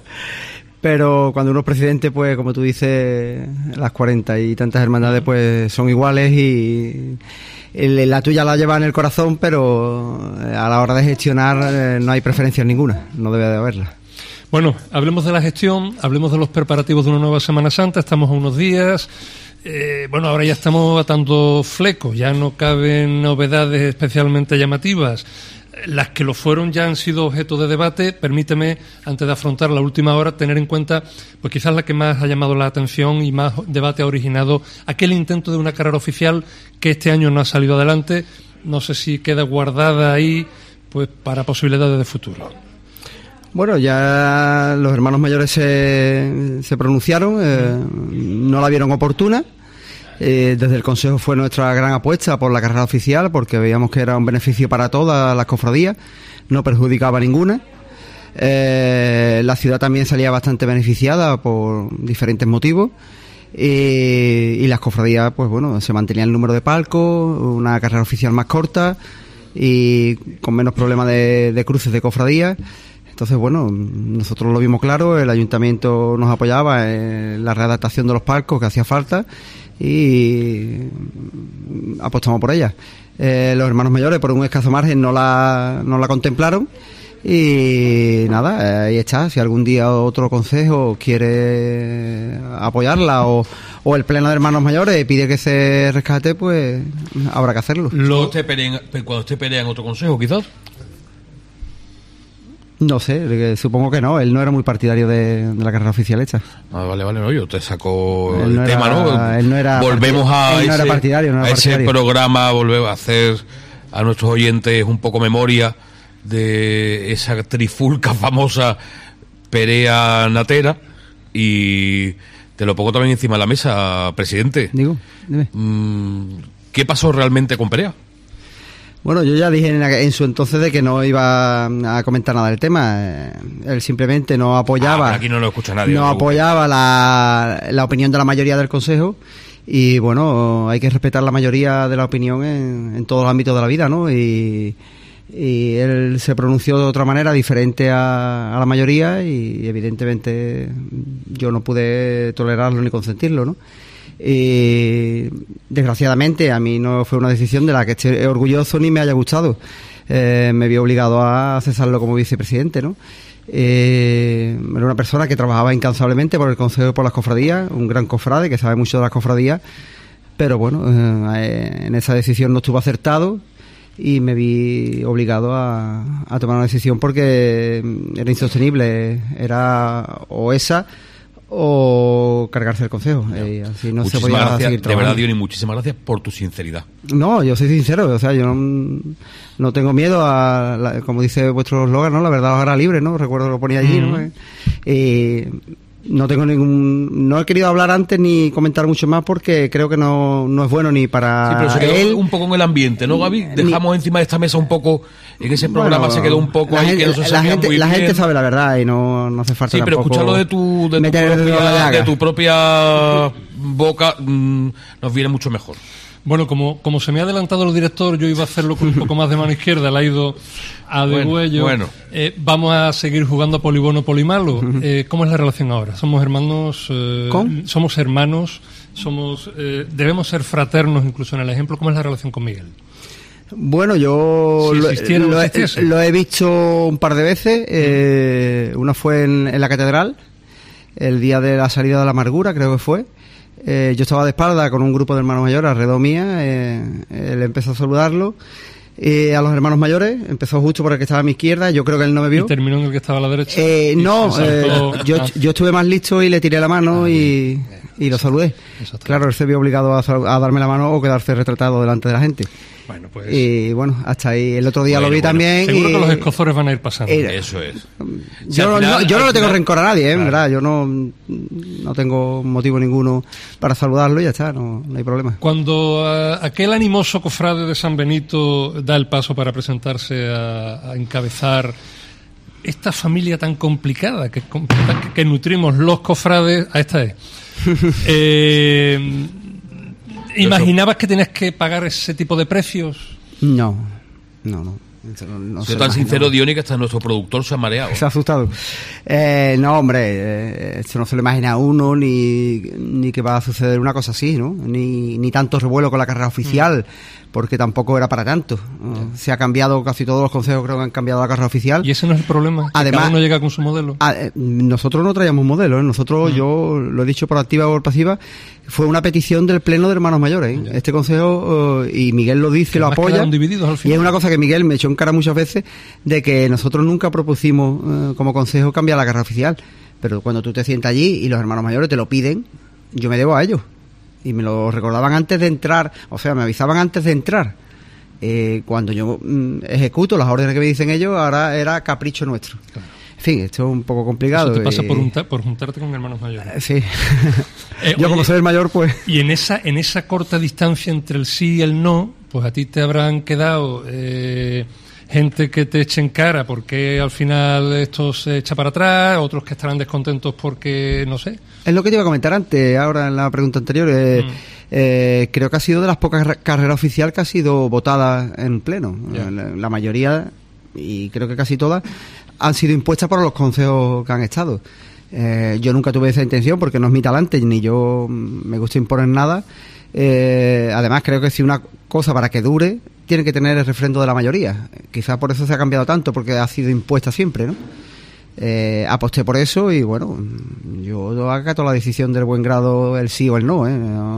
pero cuando uno es presidente, pues como tú dices, las 40 y tantas hermandades pues son iguales, y la tuya la lleva en el corazón, pero a la hora de gestionar no hay preferencias ninguna, no debe de haberla. Bueno, hablemos de la gestión, hablemos de los preparativos de una nueva Semana Santa. Estamos a unos días. Bueno, ahora ya estamos atando flecos, ya no caben novedades especialmente llamativas. Las que lo fueron ya han sido objeto de debate. Permíteme, antes de afrontar la última hora, tener en cuenta, pues quizás la que más ha llamado la atención y más debate ha originado, aquel intento de una carrera oficial que este año no ha salido adelante. No sé si queda guardada ahí, pues para posibilidades de futuro. Bueno, ya los hermanos mayores se pronunciaron, no la vieron oportuna. Desde el Consejo fue nuestra gran apuesta por la carrera oficial, porque veíamos que era un beneficio para todas las cofradías, no perjudicaba ninguna. La ciudad también salía bastante beneficiada por diferentes motivos, y las cofradías, pues bueno, se mantenía el número de palcos, una carrera oficial más corta y con menos problemas de cruces de cofradías. Entonces, bueno, nosotros lo vimos claro, el ayuntamiento nos apoyaba en la readaptación de los palcos que hacía falta, y apostamos por ella. Los hermanos mayores, por un escaso margen, no la contemplaron, y nada, ahí está. Si algún día otro consejo quiere apoyarla, o el pleno de hermanos mayores pide que se rescate, pues habrá que hacerlo. Cuando usted pelea en otro consejo, quizás. No sé, supongo que no. Él no era muy partidario de la carrera oficial hecha. Vale, no, yo te saco el tema, ¿no? Él no era volvemos a ese partidario. Ese programa, volvemos a hacer a nuestros oyentes un poco memoria de esa trifulca famosa Perea Natera, y te lo pongo también encima de la mesa, presidente. Dime. ¿Qué pasó realmente con Perea? Bueno, yo ya dije en su entonces de que no iba a comentar nada del tema. Él simplemente no apoyaba. Aquí no lo escucha nadie. No apoyaba la opinión de la mayoría del Consejo. Y bueno, hay que respetar la mayoría de la opinión en todos los ámbitos de la vida, ¿no? Y él se pronunció de otra manera diferente a la mayoría, y evidentemente yo no pude tolerarlo ni consentirlo, ¿no? Y desgraciadamente a mí no fue una decisión de la que esté orgulloso ni me haya gustado. Me vi obligado a cesarlo como vicepresidente, ¿no? Era una persona que trabajaba incansablemente por el Consejo y por las cofradías, un gran cofrade que sabe mucho de las cofradías, pero bueno, en esa decisión no estuvo acertado, y me vi obligado a tomar una decisión porque era insostenible. Era o esa o cargarse el Consejo. Así no se podía seguir trabajando. De verdad, Diony, muchísimas gracias por tu sinceridad. No, yo soy sincero, o sea, yo no tengo miedo como dice vuestro eslogan, ¿no? La verdad os hará libre, ¿no? Recuerdo que lo ponía allí, ¿no? No tengo no he querido hablar antes ni comentar mucho más, porque creo que no es bueno ni para pero se quedó él, un poco en el ambiente, ¿no, Gaby? Dejamos encima de esta mesa un poco, en ese programa se quedó un poco ahí, que no se sabía muy bien. La gente sabe la verdad y no hace falta tampoco. Sí, pero escucharlo de tu propia boca nos viene mucho mejor. Bueno, como se me ha adelantado el director, yo iba a hacerlo con un poco más de mano izquierda, la ha ido a degüello. Bueno. Vamos a seguir jugando a polibono polimalo. ¿Cómo es la relación ahora? ¿Somos hermanos? ¿Somos hermanos? ¿Debemos ser fraternos incluso en el ejemplo? ¿Cómo es la relación con Miguel? Bueno, yo si lo he visto un par de veces. Una fue en la catedral, el día de la salida de la amargura, creo que fue. Yo estaba de espalda con un grupo de hermanos mayores alrededor mía. Él empezó a saludarlo. a los hermanos mayores, empezó justo por el que estaba a mi izquierda, yo creo que él no me vio. ¿Y terminó en el que estaba a la derecha? Yo estuve más listo y le tiré la mano y lo saludé. Claro, él se vio obligado a darme la mano o quedarse retratado delante de la gente. Bueno, pues... Y bueno, hasta ahí. El otro día lo vi también. Seguro que los escozores van a ir pasando. Eso es. Yo no le tengo rencor a nadie, claro. ¿Verdad? Yo no tengo motivo ninguno para saludarlo y ya está, no hay problema. Cuando aquel animoso cofrade de San Benito da el paso para presentarse a encabezar esta familia tan complicada que nutrimos los cofrades, a esta es. ¿Imaginabas que tenías que pagar ese tipo de precios? No. Soy tan sincero, Diony, que hasta nuestro productor se ha mareado. Se ha asustado. No, hombre, esto no se lo imagina uno, ni que va a suceder una cosa así, ¿no? Ni tanto revuelo con la carrera oficial, porque tampoco era para tanto. Se ha cambiado, casi todos los consejos creo que han cambiado la carrera oficial. ¿Y ese no es el problema? Además, cada uno llega con su modelo. Nosotros no traíamos modelo, ¿eh? Nosotros, yo lo he dicho por activa o por pasiva, fue una petición del Pleno de Hermanos Mayores, ¿eh? Este consejo, y Miguel lo dice, lo apoya, y es una cosa que Miguel me echó en cara muchas veces, de que nosotros nunca propusimos como consejo cambiar la carrera oficial, pero cuando tú te sientas allí y los hermanos mayores te lo piden, yo me debo a ellos, y me lo recordaban antes de entrar, o sea, me avisaban antes de entrar. Cuando yo ejecuto las órdenes que me dicen ellos, ahora era capricho nuestro. Claro. En fin, esto es un poco complicado. Eso te pasa por juntarte con hermanos mayores. Sí. Yo como soy el mayor, pues... Y en esa corta distancia entre el sí y el no, pues a ti te habrán quedado gente que te eche en cara porque al final esto se echa para atrás, otros que estarán descontentos porque, no sé. Es lo que te iba a comentar antes, ahora en la pregunta anterior. Creo que ha sido de las pocas carreras oficiales que ha sido votada en pleno. Yeah. La mayoría, y creo que casi todas, han sido impuestas por los consejos que han estado. Yo nunca tuve esa intención porque no es mi talante, ni yo me gusta imponer nada. Además, creo que si una cosa para que dure tiene que tener el refrendo de la mayoría. Quizás por eso se ha cambiado tanto, porque ha sido impuesta siempre, ¿no? Aposté por eso y bueno, yo acato la decisión del buen grado, el sí o el no,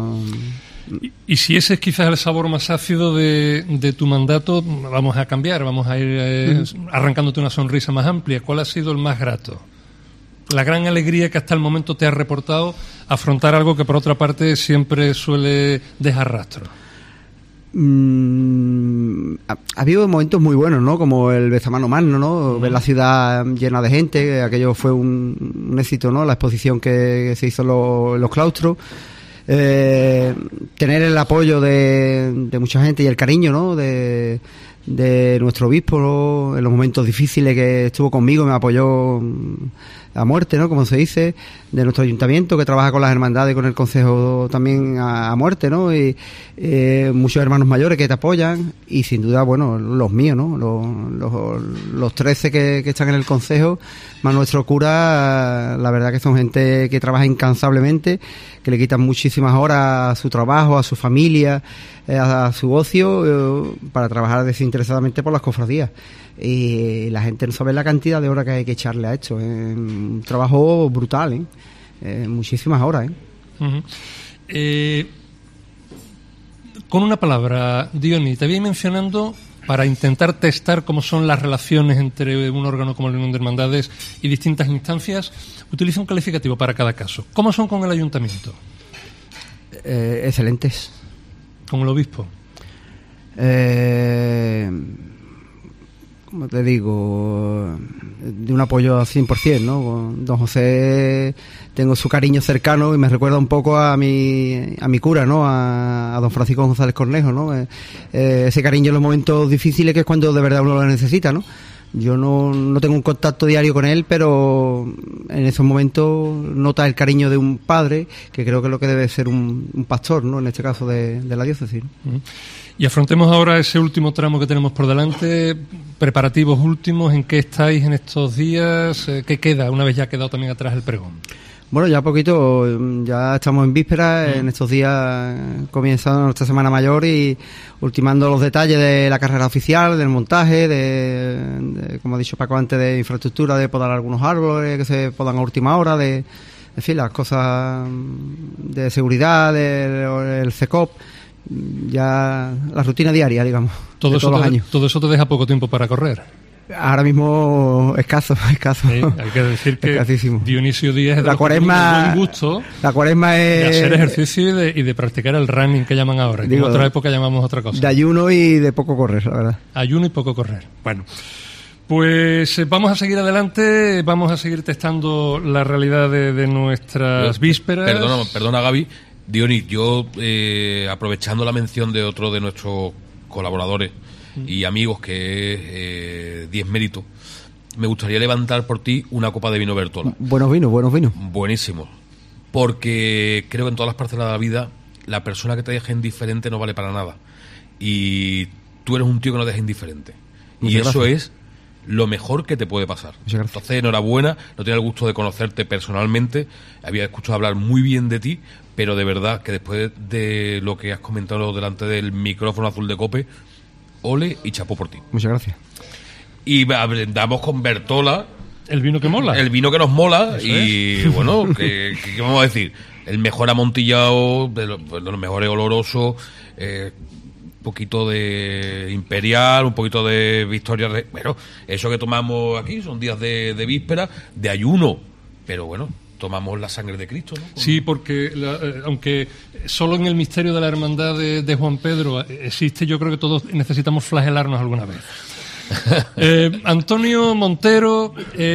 Y si ese es quizás el sabor más ácido de tu mandato, vamos a cambiar, vamos a ir arrancándote una sonrisa más amplia. ¿Cuál ha sido el más grato? La gran alegría que hasta el momento te ha reportado afrontar algo que por otra parte siempre suele dejar rastro. Ha habido momentos muy buenos, ¿no? Como el Bezamano Magno, ¿no? Ver la ciudad llena de gente, aquello fue un éxito, ¿no? La exposición que se hizo en los claustros. Tener el apoyo de mucha gente y el cariño, ¿no? De nuestro obispo, ¿no? En los momentos difíciles que estuvo conmigo, me apoyó a muerte, ¿no? Como se dice, de nuestro ayuntamiento que trabaja con las hermandades y con el consejo también a muerte, ¿no? Y muchos hermanos mayores que te apoyan y sin duda, bueno, los míos, ¿no? Los 13 que están en el consejo, más nuestro cura, la verdad que son gente que trabaja incansablemente, que le quitan muchísimas horas a su trabajo, a su familia, a su ocio, para trabajar desinteresadamente por las cofradías. Y la gente no sabe la cantidad de horas que hay que echarle a esto. Un trabajo brutal, muchísimas horas. Uh-huh. Con una palabra, Diony, te voy a ir mencionando para intentar testar cómo son las relaciones entre un órgano como la Unión de Hermandades y distintas instancias. Utiliza un calificativo para cada caso. ¿Cómo son con el ayuntamiento? Excelentes. ¿Con el obispo? Como te digo, de un apoyo al 100%, ¿no? Con don José tengo su cariño cercano y me recuerda un poco a mi cura, ¿no? A don Francisco González Cornejo, ¿no? Ese cariño en los momentos difíciles, que es cuando de verdad uno lo necesita, ¿no? Yo no tengo un contacto diario con él, pero en esos momentos nota el cariño de un padre, que creo que es lo que debe ser un pastor, ¿no? En este caso de la diócesis. Y afrontemos ahora ese último tramo que tenemos por delante, preparativos últimos, ¿en qué estáis en estos días? ¿Qué queda una vez ya ha quedado también atrás el pregón? Bueno, ya poquito, ya estamos en vísperas, en estos días comienza nuestra Semana Mayor y ultimando los detalles de la carrera oficial, del montaje, de como ha dicho Paco antes, de infraestructura, de podar algunos árboles que se podan a última hora, en fin, las cosas de seguridad, del CECOP, ya la rutina diaria, digamos, Todo todos los años. eso te deja poco tiempo para correr. Ahora mismo escaso. Sí, hay que decir que Escasísimo. Dionisio Díaz es de La Cuaresma, buen gusto la Cuaresma de es hacer ejercicio y de practicar el running que llaman ahora, que en otra época llamamos otra cosa. de ayuno y de poco correr, la verdad. Ayuno y poco correr. Bueno, pues vamos a seguir adelante, vamos a seguir testando la realidad de nuestras vísperas. Perdona Gaby. Dionis, yo aprovechando la mención de otro de nuestros colaboradores y amigos que es 10 Méritos, me gustaría levantar por ti una copa de vino Bertola. Buenos vinos. Buenísimo. Porque creo que en todas las parcelas de la vida la persona que te deja indiferente no vale para nada. Y tú eres un tío que no deja indiferente. Muchas y eso gracias. es lo mejor que te puede pasar. Muchas gracias. Entonces, enhorabuena, no tenía el gusto de conocerte personalmente, había escuchado hablar muy bien de ti, pero de verdad que después de lo que has comentado delante del micrófono azul de COPE, ole y chapó por ti. Muchas gracias. Y brindamos con Bertola, El vino que mola. el vino que nos mola. Eso Y bueno, ¿qué vamos a decir? El mejor amontillado, de los mejores olorosos, un poquito de Imperial, un poquito de Victoria. Bueno, eso que tomamos aquí son días de víspera, de ayuno, pero bueno, tomamos la sangre de Cristo, ¿no? Sí, porque aunque solo en el misterio de la hermandad de Juan Pedro existe, yo creo que todos necesitamos flagelarnos alguna vez. Antonio Montero,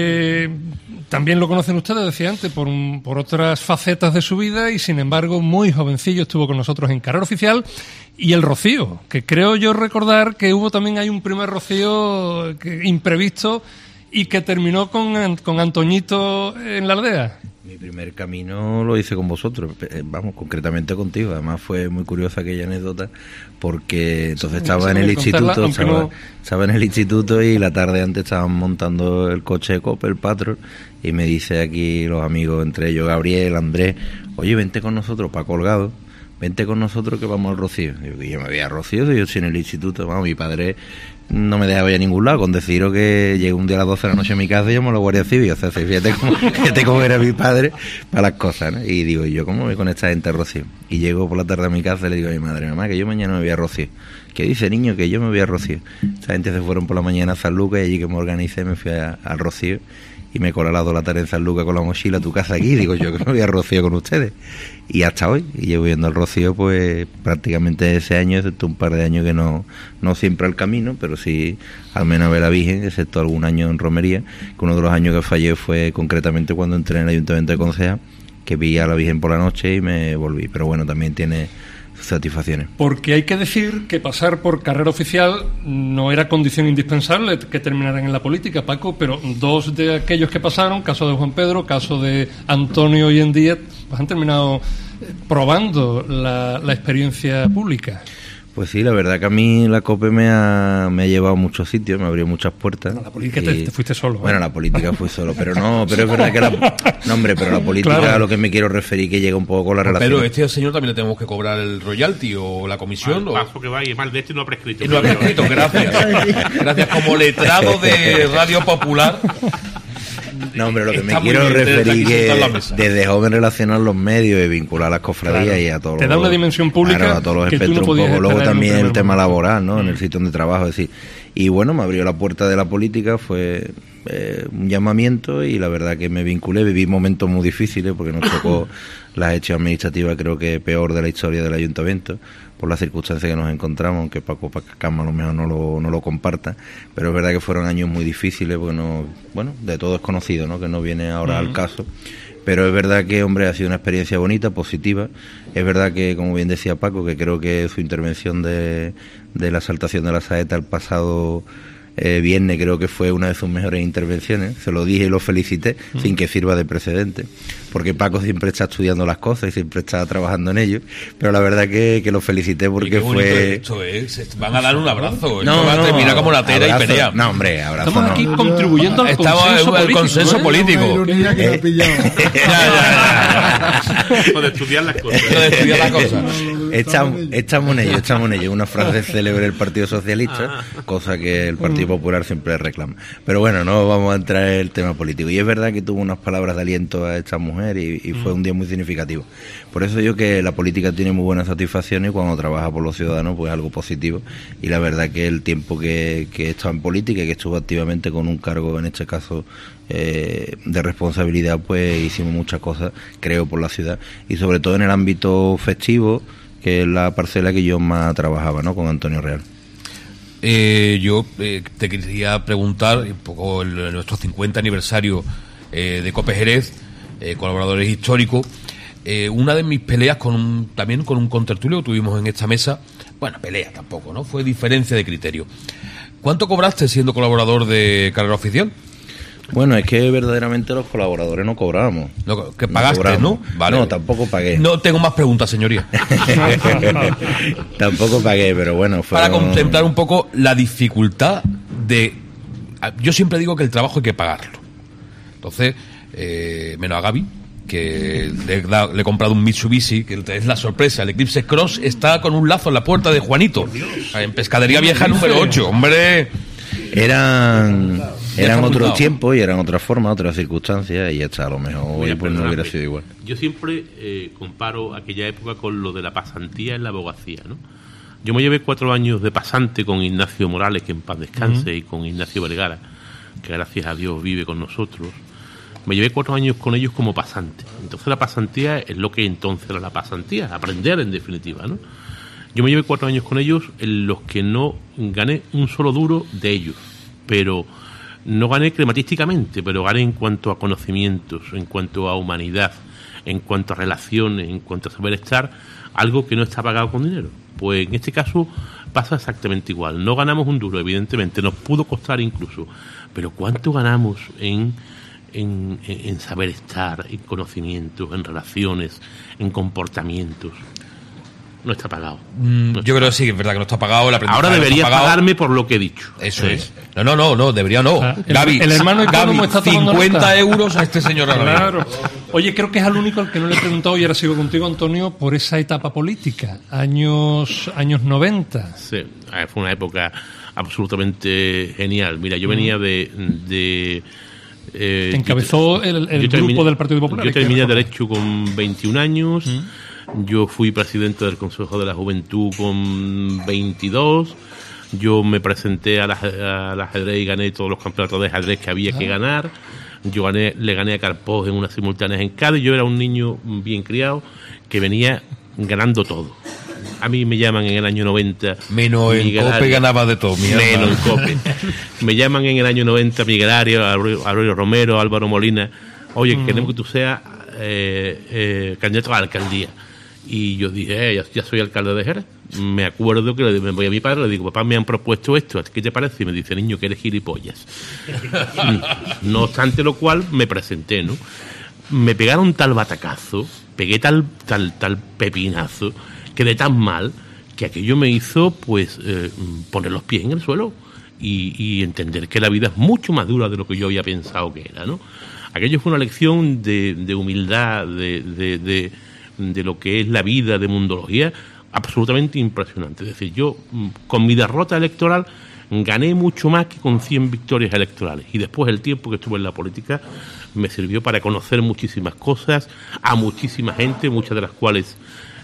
también lo conocen ustedes, decía antes, por otras facetas de su vida, y sin embargo muy jovencillo estuvo con nosotros en Carrera Oficial. Y el rocío, que creo yo recordar que hubo también hay un primer rocío imprevisto y que terminó con Antoñito en la aldea. Mi primer camino lo hice con vosotros, vamos, concretamente contigo. Además fue muy curiosa aquella anécdota porque entonces estaba en el instituto, estaba en el instituto y la tarde antes estaban montando el coche de COPE, el Patrol, y me dice aquí los amigos, entre ellos Gabriel, Andrés, oye, vente con nosotros, para Colgado, vente con nosotros que vamos al Rocío. Y yo me voy a Rocío, yo estoy en el instituto, vamos, mi padre no me dejaba ir a ningún lado, con deciros que llegué un día a las 12 de la noche a mi casa y llamo a la Guardia Civil, o sea, fíjate cómo era mi padre para las cosas, ¿no? Y digo, ¿yo cómo voy con esta gente a Rocío? Y llego por la tarde a mi casa y le digo a mi madre, mamá, que yo mañana me voy a Rocío. ¿Qué dice, niño? Que yo me voy a Rocío. Esta gente se fueron por la mañana a San Lucas y allí que me organicé me fui al Rocío y me colé a las 2 de la tarde en San Lucas con la mochila a tu casa aquí, y digo, yo que me voy a Rocío con ustedes. Y hasta hoy, y llevo yendo al Rocío pues prácticamente ese año, excepto un par de años que no siempre al camino, pero sí al menos a ver a la Virgen, excepto algún año en romería, que uno de los años que fallé fue concretamente cuando entré en el Ayuntamiento de Concejal, que vi a la Virgen por la noche y me volví, pero bueno, también tiene sus satisfacciones. Porque hay que decir que pasar por Carrera Oficial no era condición indispensable que terminaran en la política, Paco, pero dos de aquellos que pasaron, caso de Juan Pedro, caso de Antonio hoy en día, pues han terminado probando la experiencia pública. Pues sí, la verdad que a mí la COPE me ha llevado a muchos sitios, me abrió muchas puertas. No, la política te fuiste solo. Bueno, la política fui solo, pero es verdad que pero la política, claro, a lo que me quiero referir, que llega un poco con la relación. Pero este señor también le tenemos que cobrar el royalty o la comisión. El paso que va y mal de este no ha prescrito. Y no ha prescrito, gracias. Gracias, como letrado de Radio Popular. No, hombre, lo que me quiero referir que desde joven relacionar los medios y vincular a las cofradías, claro, y a todos te da una dimensión pública, claro, a todos los espectros, un poco. Luego también el tema laboral, ¿no? En el sitio donde trabajo, es decir. Y bueno, me abrió la puerta de la política, fue un llamamiento y la verdad que me vinculé. Viví momentos muy difíciles porque nos tocó la gestión administrativa, creo que peor de la historia del ayuntamiento, por las circunstancias que nos encontramos, aunque Paco Pacascama a lo mejor no lo comparta, pero es verdad que fueron años muy difíciles, porque de todo es conocido, ¿no? Que no viene ahora al caso, pero es verdad que, hombre, ha sido una experiencia bonita, positiva. Es verdad que, como bien decía Paco, que creo que su intervención de la exaltación de la saeta el pasado viernes, creo que fue una de sus mejores intervenciones. Se lo dije y lo felicité, sin que sirva de precedente, porque Paco siempre está estudiando las cosas y siempre está trabajando en ello, pero la verdad que lo felicité porque fue... Esto es, van a dar un abrazo. Mira como la tera abrazo, y pelea. No, hombre, abrazo. Estamos aquí contribuyendo al consenso político. De estudiar las cosas. Estamos en ello. Una frase célebre del Partido Socialista, cosa que el Partido Popular siempre reclama. Pero bueno, no vamos a entrar en el tema político. Y es verdad que tuvo unas palabras de aliento a esta mujer, comer y fue un día muy significativo. Por eso digo que la política tiene muy buenas satisfacciones y cuando trabaja por los ciudadanos pues algo positivo, y la verdad que el tiempo que he estado en política y que estuve activamente con un cargo, en este caso de responsabilidad, pues hicimos muchas cosas, creo, por la ciudad, y sobre todo en el ámbito festivo, que es la parcela que yo más trabajaba, ¿no?, con Antonio Real. Yo te quería preguntar un poco nuestro 50 aniversario de Cope Jerez, colaboradores históricos. Una de mis peleas también con un contertulio que tuvimos en esta mesa, bueno, pelea tampoco, ¿no? Fue diferencia de criterio. ¿Cuánto cobraste siendo colaborador de Carrera Oficial? Bueno, es que verdaderamente los colaboradores no cobrábamos. No, que pagaste, ¿no? Vale. No, tampoco pagué. No tengo más preguntas, señoría. Tampoco pagué, pero bueno. Para contemplar un poco la dificultad de... Yo siempre digo que el trabajo hay que pagarlo. Entonces, menos a Gaby, que le he comprado un Mitsubishi, que es la sorpresa. El Eclipse Cross está con un lazo en la puerta de Juanito, en Pescadería Vieja número 8. ¡Hombre! Eran otros tiempos y eran otras formas, otras circunstancias, y hasta a lo mejor hoy pues no hubiera sido igual. Yo siempre comparo aquella época con lo de la pasantía en la abogacía, ¿no? Yo me llevé 4 años de pasante con Ignacio Morales, que en paz descanse, y con Ignacio Vergara, que gracias a Dios vive con nosotros. Me llevé 4 años con ellos como pasante. Entonces la pasantía es lo que entonces era la pasantía, aprender en definitiva, ¿no? Yo me llevé 4 años con ellos en los que no gané un solo duro de ellos, pero no gané crematísticamente, pero gané en cuanto a conocimientos, en cuanto a humanidad, en cuanto a relaciones, en cuanto a saber estar, algo que no está pagado con dinero. Pues en este caso pasa exactamente igual. No ganamos un duro, evidentemente, nos pudo costar incluso, pero ¿cuánto ganamos en saber estar, en conocimientos, en relaciones, en comportamientos? No está pagado. Yo creo que sí, es verdad que no está pagado. Ahora debería pagarme por lo que he dicho. Eso es. No, debería no. Gaby, el hermano Gaby, está 50 euros a este señor. Claro. Oye, creo que es al único al que no le he preguntado, y ahora sigo contigo, Antonio, por esa etapa política, años 90. Sí, fue una época absolutamente genial. Mira, yo venía de encabezó el grupo del Partido Popular. Yo terminé Derecho con 21 años. Yo fui presidente del Consejo de la Juventud con 22. Yo me presenté al ajedrez y gané todos los campeonatos de ajedrez que había que ganar. Yo le gané a Carpós en unas simultáneas en Cádiz. Yo era un niño bien criado que venía ganando todo. A mí me llaman en el año 90... Menos en Cope ganaba de todo. Menos en Cope. Me llaman en el año 90 Miguel Arias, Aurelio Romero, Álvaro Molina. Oye, queremos que tú seas candidato a la alcaldía. Y yo dije, ya soy alcalde de Jerez. Me acuerdo que me voy a mi padre, le digo, papá, me han propuesto esto, ¿qué te parece? Y me dice, niño, que eres gilipollas. No obstante lo cual, me presenté, ¿no? Me pegaron tal batacazo, pegué tal pepinazo, quedé tan mal, que aquello me hizo, pues, poner los pies en el suelo y entender que la vida es mucho más dura de lo que yo había pensado que era, ¿no? Aquello fue una lección de humildad, de lo que es la vida, de mundología, absolutamente impresionante. Es decir, yo con mi derrota electoral gané mucho más que con 100 victorias electorales, y después el tiempo que estuve en la política me sirvió para conocer muchísimas cosas, a muchísima gente, muchas de las cuales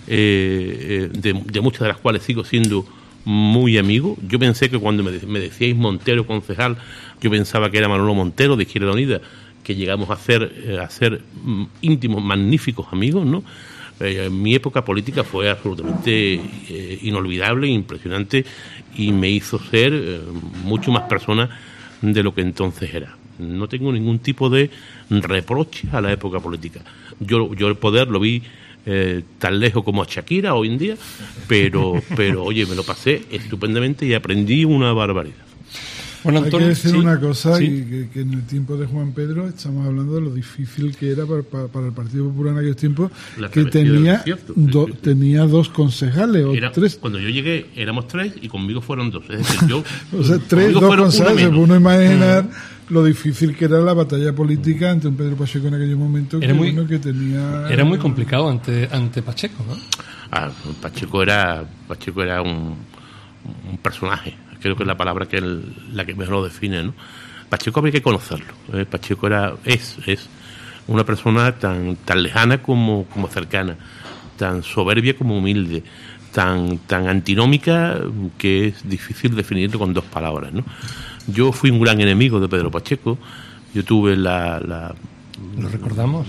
de muchas de las cuales sigo siendo muy amigo. Yo pensé que cuando me decíais Montero concejal, yo pensaba que era Manolo Montero de Izquierda Unida, que llegamos a ser íntimos, magníficos amigos, ¿no? Mi época política fue absolutamente inolvidable, impresionante, y me hizo ser mucho más persona de lo que entonces era. No tengo ningún tipo de reproche a la época política. Yo el poder lo vi tan lejos como a Shakira hoy en día, pero oye, me lo pasé estupendamente y aprendí una barbaridad. Bueno, Antonio, hay que decir una cosa, y que en el tiempo de Juan Pedro estamos hablando de lo difícil que era para el Partido Popular en aquellos tiempos, que tenía tenía 2 concejales o 3. Cuando yo llegué éramos 3 y conmigo fueron 2. Es decir, yo o sea, 2 concejales. Uno imaginar lo difícil que era la batalla política ante un Pedro Pacheco en aquellos momentos, que tenía... Era muy complicado ante Pacheco, ¿no? Pacheco era un personaje. Creo que es la palabra la que mejor lo define, ¿no? Pacheco había que conocerlo. Pacheco es una persona tan lejana como cercana, tan soberbia como humilde, tan antinómica que es difícil definirlo con 2 palabras, ¿no? Yo fui un gran enemigo de Pedro Pacheco. Yo tuve ¿lo recordamos?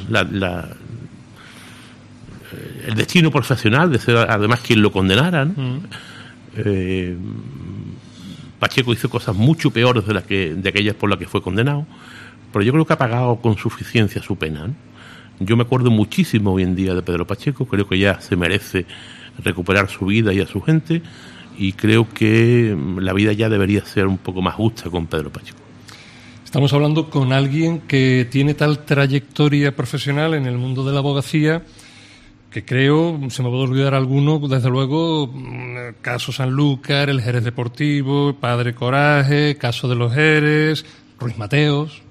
El destino profesional de ser además quien lo condenara, ¿no? Pacheco hizo cosas mucho peores de aquellas por las que fue condenado, pero yo creo que ha pagado con suficiencia su pena, ¿no? Yo me acuerdo muchísimo hoy en día de Pedro Pacheco, creo que ya se merece recuperar su vida y a su gente, y creo que la vida ya debería ser un poco más justa con Pedro Pacheco. Estamos hablando con alguien que tiene tal trayectoria profesional en el mundo de la abogacía que creo, se me puede olvidar alguno, desde luego, caso Sanlúcar, el Jerez Deportivo, Padre Coraje, caso de los Jerez, Ruiz Mateos.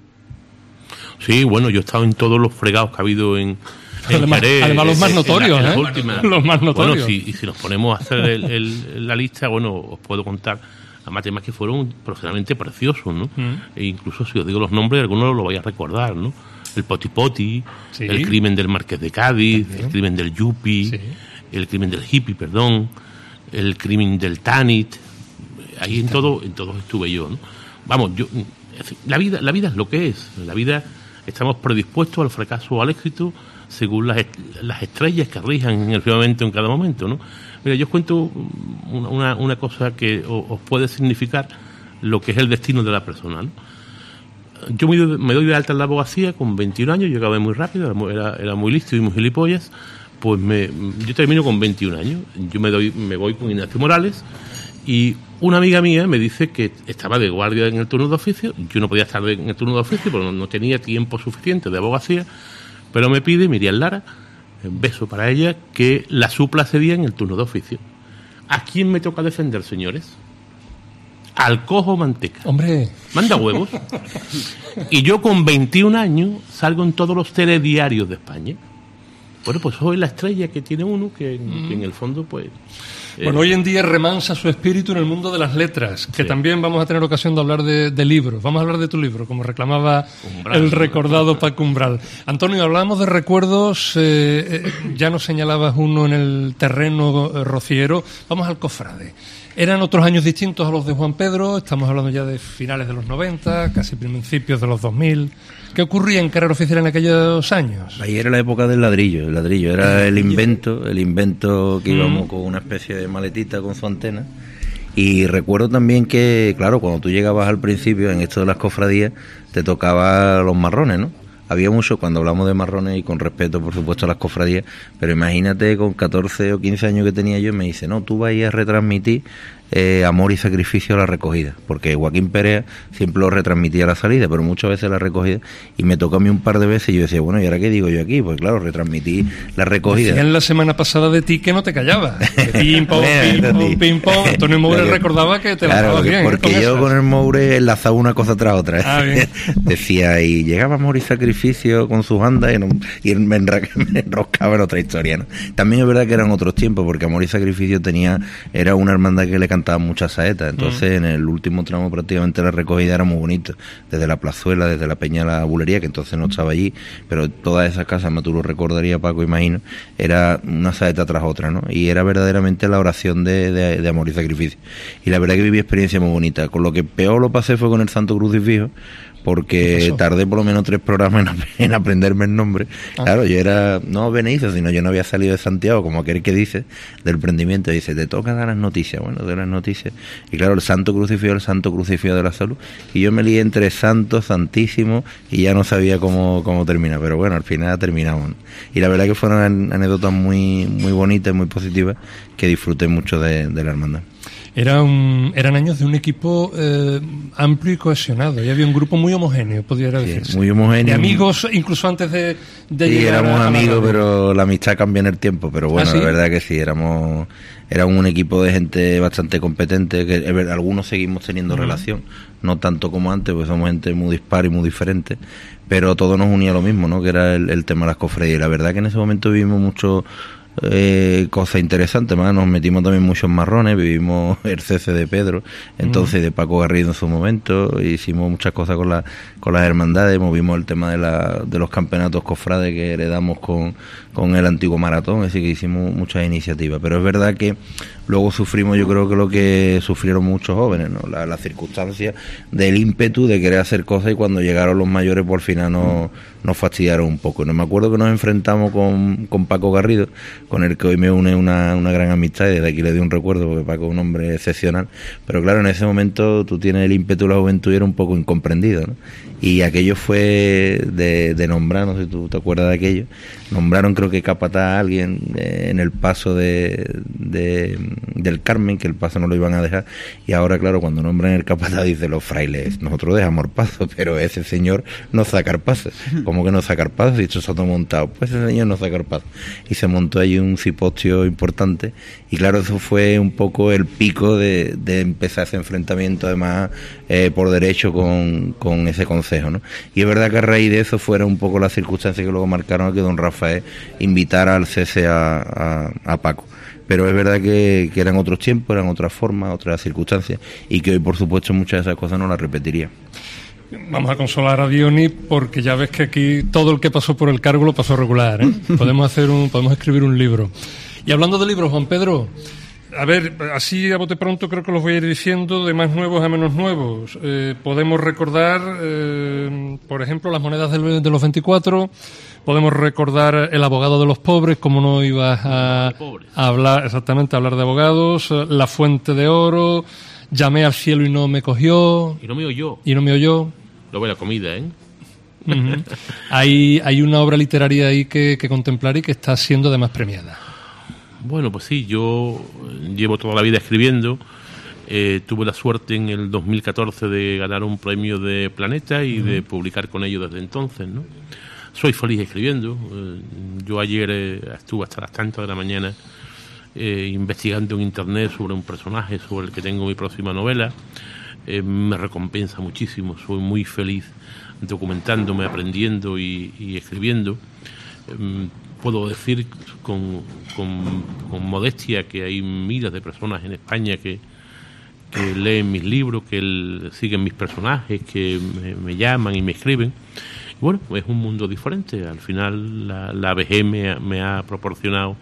Sí, bueno, yo he estado en todos los fregados que ha habido en Jerez. Además los más notorios, los más notorios. Bueno, si nos ponemos a hacer la lista, bueno, os puedo contar además temas que fueron profesionalmente preciosos, ¿no? E incluso si os digo los nombres, algunos lo vais a recordar, ¿no? El Poti Poti, sí. El crimen del Marqués de Cádiz, el crimen del Yupi, sí. El crimen del Hippie, perdón, el crimen del Tanit. Ahí sí, en todos estuve yo, ¿no? Vamos, la vida es lo que es. La vida estamos predispuestos al fracaso o al éxito según las estrellas que rijan en el firmamento en cada momento, ¿no? Mira, yo os cuento una cosa que os puede significar lo que es el destino de la persona, ¿no? Yo me doy de alta en la abogacía con 21 años, yo acabé muy rápido, era muy listo y muy gilipollas, pues yo termino con 21 años, yo me voy con Ignacio Morales, y una amiga mía me dice que estaba de guardia en el turno de oficio, yo no podía estar en el turno de oficio porque no tenía tiempo suficiente de abogacía, pero me pide Miriam Lara, un beso para ella, que la supla ese día en el turno de oficio. ¿A quién me toca defender, señores? Al cojo Manteca. ¡Hombre! Manda huevos. Y yo con 21 años salgo en todos los telediarios de España. Bueno, pues soy la estrella que tiene uno que en el fondo, pues... Bueno, hoy en día remansa su espíritu en el mundo de las letras, que sí. También vamos a tener ocasión de hablar de libros. Vamos a hablar de tu libro, como reclamaba el recordado Paco Umbral. Antonio, hablábamos de recuerdos, ya nos señalabas uno en el terreno rociero. Vamos al Cofrade. Eran otros años distintos a los de Juan Pedro, estamos hablando ya de finales de los 90, casi principios de los 2000. ¿Qué ocurría en Carrera Oficial en aquellos años? Ahí era la época del ladrillo. El ladrillo era el invento que íbamos con una especie de maletita con su antena. Y recuerdo también que, claro, cuando tú llegabas al principio en esto de las cofradías, te tocaba los marrones, ¿no? Había mucho, cuando hablamos de marrones, y con respeto, por supuesto, a las cofradías, pero imagínate con 14 o 15 años que tenía yo, me dice, no, tú vas a retransmitir Amor y Sacrificio a la recogida, porque Joaquín Perea siempre lo retransmitía a la salida, pero muchas veces la recogida, y me tocó a mí un par de veces, y yo decía, bueno, ¿y ahora qué digo yo aquí? Pues claro, retransmití la recogida. Decían la semana pasada de ti que no te callabas, pim, pom, Antonio Moure recordaba que te la dabas bien. Porque yo con el Moure enlazaba una cosa tras otra. Decía, y llegaba Amor y Sacrificio con sus andas, y me enroscaba en otra historia, ¿no? También es verdad que eran otros tiempos, porque Amor y Sacrificio era una hermandad que le cantaban muchas saetas, entonces en el último tramo prácticamente la recogida era muy bonita, desde la plazuela, desde la peña a la bulería, que entonces no estaba allí, pero todas esas casas, tú lo recordarías, Paco, imagino, era una saeta tras otra, ¿no? Y era verdaderamente la oración de Amor y Sacrificio, y la verdad que viví experiencia muy bonita. Con lo que peor lo pasé fue con el Santo Crucifijo, porque tardé por lo menos 3 programas en aprenderme el nombre. Claro, yo era no beneizo, sino yo no había salido de Santiago, como aquel que dice del prendimiento, dice, te toca dar las noticias. Bueno, de las noticias, y claro, el Santo Crucifijo de la Salud, y yo me lié entre Santo, Santísimo, y ya no sabía cómo terminar, pero bueno, al final terminamos, ¿no? Y la verdad que fueron anécdotas muy, muy bonitas, muy positivas, que disfruté mucho de la hermandad. Eran años de un equipo amplio y cohesionado, y había un grupo muy homogéneo, podría decirse. Muy homogéneo. De amigos, incluso antes de sí, llegar éramos amigos, pero la amistad cambia en el tiempo, pero bueno, ¿sí? La verdad que sí, éramos un equipo de gente bastante competente, que algunos seguimos teniendo relación, no tanto como antes, pues somos gente muy dispar y muy diferente, pero todo nos unía lo mismo, ¿no? Que era el tema de las cofradías, y la verdad que en ese momento vivimos mucho cosas interesantes. Más nos metimos también muchos marrones, vivimos el cese de Pedro, entonces de Paco Garrido en su momento, hicimos muchas cosas con las hermandades, movimos el tema de los campeonatos cofrades que heredamos con el antiguo maratón, así que hicimos muchas iniciativas. Pero es verdad que luego sufrimos, yo creo que lo que sufrieron muchos jóvenes, ¿no? La circunstancia del ímpetu de querer hacer cosas, y cuando llegaron los mayores por final nos fastidiaron un poco. No me acuerdo que nos enfrentamos con Paco Garrido, con el que hoy me une una gran amistad, y desde aquí le doy un recuerdo porque Paco es un hombre excepcional, pero claro, en ese momento tú tienes el ímpetu de la juventud y era un poco incomprendido, ¿no? Y aquello fue de nombrar, no sé si tú te acuerdas de aquello, nombraron creo que capataz a alguien en el paso del Carmen, que el paso no lo iban a dejar, y ahora claro, cuando nombran el capataz dice los frailes, nosotros dejamos el paso, pero ese señor no saca el paso. ¿Cómo que no saca el paso? Y esto está todo montado. Pues ese señor no saca el paso. Y se montó ahí un cipostio importante, y claro, eso fue un poco el pico de empezar ese enfrentamiento, además por derecho con ese consejo, ¿no? Y es verdad que a raíz de eso fueron un poco las circunstancias que luego marcaron a que don Rafael invitara al cese a Paco. Pero es verdad que eran otros tiempos, eran otras formas, otras circunstancias, y que hoy por supuesto muchas de esas cosas no las repetiría. Vamos a consolar a Dionis, porque ya ves que aquí todo el que pasó por el cargo lo pasó regular, ¿eh? Podemos escribir un libro. Y hablando de libros, Juan Pedro, a ver, así a bote pronto creo que los voy a ir diciendo de más nuevos a menos nuevos. Podemos recordar, por ejemplo, Las monedas de los 24, podemos recordar El abogado de los pobres, como no ibas a hablar, exactamente, a hablar de abogados, La fuente de oro, Llamé al cielo y no me cogió. Y no me oyó. Luego la comida, ¿eh? Uh-huh. Hay una obra literaria ahí que contemplar y que está siendo además premiada. Bueno, pues sí, yo llevo toda la vida escribiendo. Tuve la suerte en el 2014 de ganar un premio de Planeta y de publicar con ello desde entonces, ¿no? Soy feliz escribiendo. Yo ayer estuve hasta las tantas de la mañana investigando en internet sobre un personaje sobre el que tengo mi próxima novela. Me recompensa muchísimo, soy muy feliz documentándome, aprendiendo y escribiendo. Puedo decir con modestia que hay miles de personas en España que leen mis libros, que siguen mis personajes, que me llaman y me escriben. Y bueno, es un mundo diferente. Al final la vejez me ha proporcionado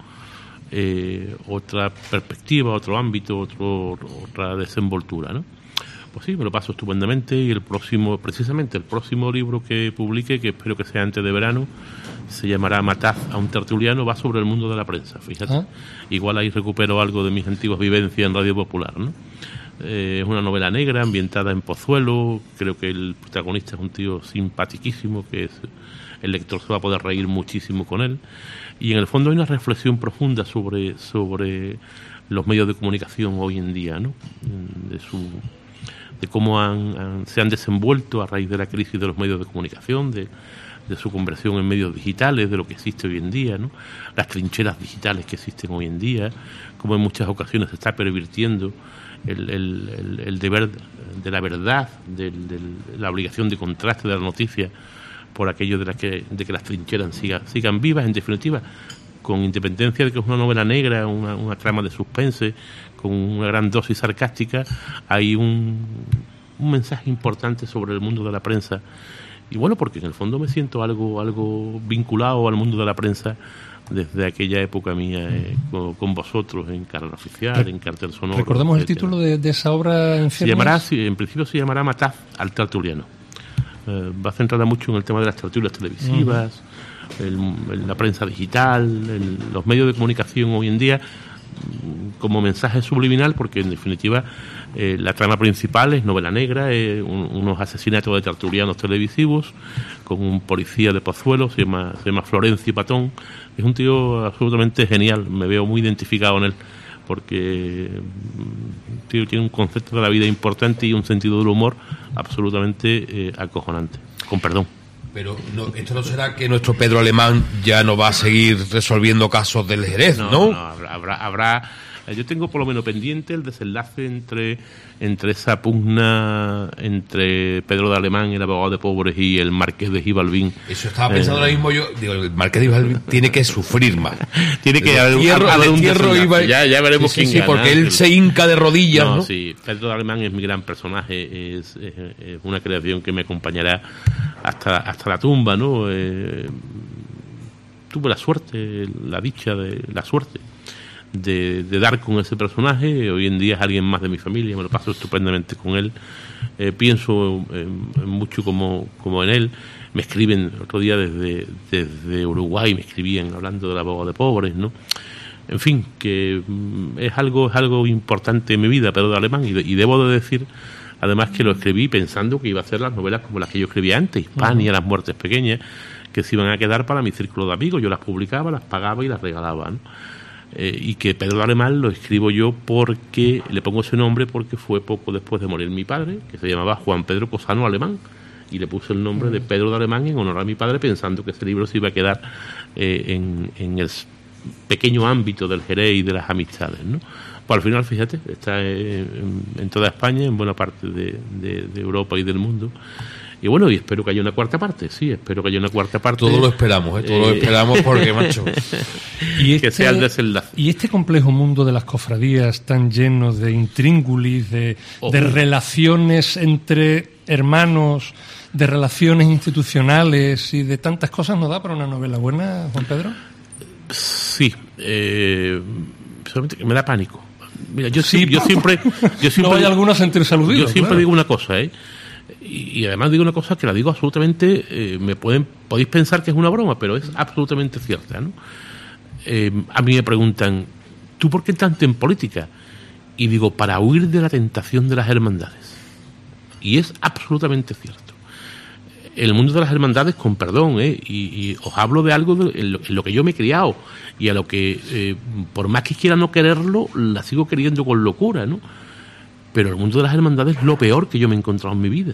otra perspectiva, otro ámbito, otra desenvoltura, ¿no? Pues sí, me lo paso estupendamente, y el próximo libro que publique, que espero que sea antes de verano, se llamará Matad a un tertuliano, va sobre el mundo de la prensa, fíjate. Igual ahí recupero algo de mis antiguas vivencias en Radio Popular, ¿no? Es una novela negra ambientada en Pozuelo. Creo que el protagonista es un tío simpaticísimo, que el lector se va a poder reír muchísimo con él, y en el fondo hay una reflexión profunda sobre los medios de comunicación hoy en día, ¿no? De cómo se han desenvuelto a raíz de la crisis de los medios de comunicación, de su conversión en medios digitales, de lo que existe hoy en día, ¿no? Las trincheras digitales que existen hoy en día, cómo en muchas ocasiones se está pervirtiendo el deber de la verdad, de la obligación de contraste de la noticia, por aquello de que las trincheras sigan vivas, en definitiva, con independencia de que es una novela negra, una trama de suspense, con una gran dosis sarcástica, hay un mensaje importante sobre el mundo de la prensa. Y bueno, porque en el fondo me siento algo vinculado al mundo de la prensa desde aquella época mía, con vosotros en Carrera Oficial, en Cartel Sonoro. ¿Recordamos el título de esa obra en principio se llamará Matad al tertuliano. Va centrada mucho en el tema de las tertulias televisivas, la prensa digital, los medios de comunicación hoy en día, como mensaje subliminal, porque en definitiva la trama principal es novela negra, unos asesinatos de tertulianos televisivos con un policía de Pozuelo, se llama Florencio Patón. Es un tío absolutamente genial, me veo muy identificado en él, porque tío tiene un concepto de la vida importante y un sentido del humor absolutamente acojonante, con perdón. Pero esto no será que nuestro Pedro Alemán ya no va a seguir resolviendo casos del Jerez, ¿no? No, habrá Yo tengo por lo menos pendiente el desenlace entre esa pugna entre Pedro de Alemán, el abogado de pobres, y el marqués de Gibalbín. Eso estaba pensando ahora mismo yo. Digo, el marqués de Gibalbín tiene que sufrir más. Tiene que haber un desenlace. Ya veremos quién gana. Porque él se hinca de rodillas, ¿no? Sí, Pedro de Alemán es mi gran personaje, es una creación que me acompañará hasta la tumba, ¿no? Tuve la suerte, la dicha, la suerte de dar con ese personaje. Hoy en día es alguien más de mi familia, me lo paso estupendamente con él. Pienso mucho como en él. Me escriben el otro día desde Uruguay, me escribían hablando del abogado de pobres, ¿no? En fin, que es algo importante en mi vida, Pedro de Alemán, y debo de decir, además, que lo escribí pensando que iba a hacer las novelas como las que yo escribía antes, Hispania, Las muertes pequeñas, que se iban a quedar para mi círculo de amigos. Yo las publicaba, las pagaba y las regalaba, ¿no? Y que Pedro de Alemán lo escribo yo porque le pongo ese nombre porque fue poco después de morir mi padre, que se llamaba Juan Pedro Cosano Alemán, y le puse el nombre de Pedro de Alemán en honor a mi padre, pensando que ese libro se iba a quedar en el pequeño ámbito del Jerez y de las amistades, ¿no? Pues al final, fíjate, está en toda España, en buena parte de Europa y del mundo. Y bueno, y espero que haya una cuarta parte, sí, espero que haya una cuarta parte. Todo lo esperamos, todo lo esperamos porque, macho. Que sea el desenlace. Y este complejo mundo de las cofradías tan lleno de intríngulis, de relaciones entre hermanos, de relaciones institucionales y de tantas cosas, ¿no da para una novela buena, Juan Pedro? Sí, solamente que me da pánico. Mira, yo siempre no hay alguno a sentirse aludido. Yo siempre digo una cosa, y además digo una cosa que la digo absolutamente, podéis pensar que es una broma, pero es absolutamente cierta, ¿no? A mí me preguntan, ¿tú por qué tanto en política? Y digo, para huir de la tentación de las hermandades. Y es absolutamente cierto. El mundo de las hermandades, con perdón, y os hablo de algo en lo que yo me he criado, y a lo que, por más que quiera no quererlo, la sigo queriendo con locura, ¿no? Pero el mundo de las hermandades es lo peor que yo me he encontrado en mi vida.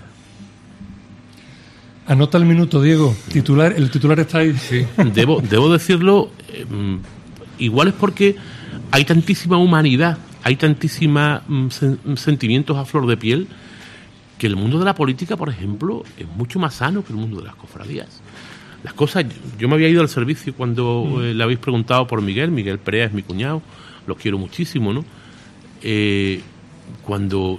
Anota el minuto, Diego. El titular está ahí. Sí. Debo decirlo, igual es porque hay tantísima humanidad, hay tantísimos sentimientos a flor de piel, que el mundo de la política, por ejemplo, es mucho más sano que el mundo de las cofradías. Las cosas, yo me había ido al servicio cuando le habéis preguntado por Miguel Perea es mi cuñado, lo quiero muchísimo, ¿no? Cuando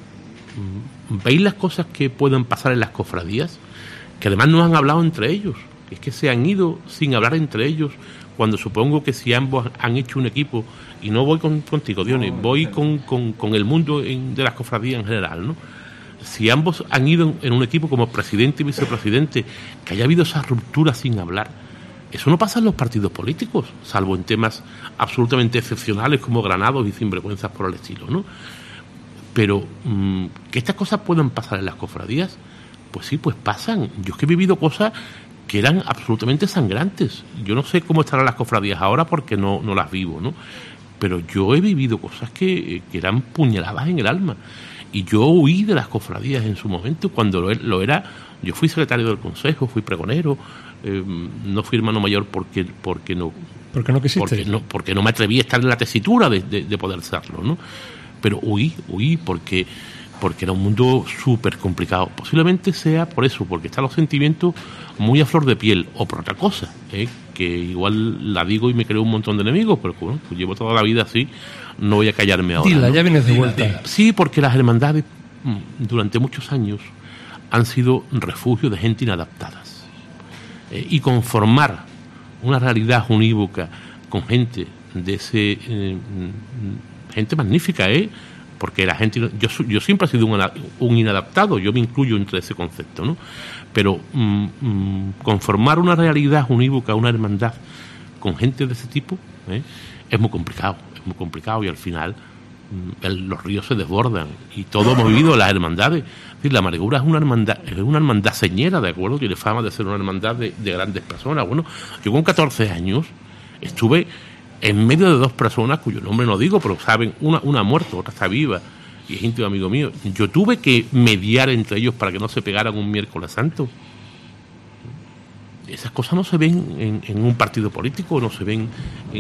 veis las cosas que pueden pasar en las cofradías, que además no han hablado entre ellos, es que se han ido sin hablar entre ellos, cuando supongo que si ambos han hecho un equipo, y no voy contigo, Dionis, voy con el mundo de las cofradías en general, ¿no? Si ambos han ido en un equipo como presidente y vicepresidente, que haya habido esa ruptura sin hablar, eso no pasa en los partidos políticos, salvo en temas absolutamente excepcionales como Granados y sinvergüenzas por el estilo, ¿no? Pero que estas cosas puedan pasar en las cofradías, pues sí, pues pasan. Yo es que he vivido cosas que eran absolutamente sangrantes. Yo no sé cómo estarán las cofradías ahora porque no las vivo, ¿no? Pero yo he vivido cosas que eran puñaladas en el alma. Y yo huí de las cofradías en su momento, cuando lo era. Yo fui secretario del consejo, fui pregonero, no fui hermano mayor porque no quisiste, porque no me atreví a estar en la tesitura de poder serlo, ¿no? Pero huí porque era un mundo súper complicado. Posiblemente sea por eso, porque están los sentimientos muy a flor de piel, o por otra cosa, que igual la digo y me creo un montón de enemigos, pero bueno, pues llevo toda la vida así, no voy a callarme ahora. Dila, ¿no? Ya vienes de vuelta. Sí, porque las hermandades durante muchos años han sido refugio de gente inadaptadas. Y conformar una realidad unívoca con gente de ese... gente magnífica, porque la gente... Yo siempre he sido un inadaptado, yo me incluyo entre ese concepto, ¿no? Pero conformar una realidad unívoca, una hermandad con gente de ese tipo, es muy complicado, y al final los ríos se desbordan, y todos hemos vivido las hermandades. Es decir, la amargura es una hermandad señera, ¿de acuerdo? Tiene fama de ser una hermandad de grandes personas. Bueno, yo con 14 años estuve en medio de dos personas cuyo nombre no digo, pero saben, una ha muerto, otra está viva y es íntimo amigo mío. Yo tuve que mediar entre ellos para que no se pegaran un miércoles santo. esas cosas no se ven en un partido político, no se ven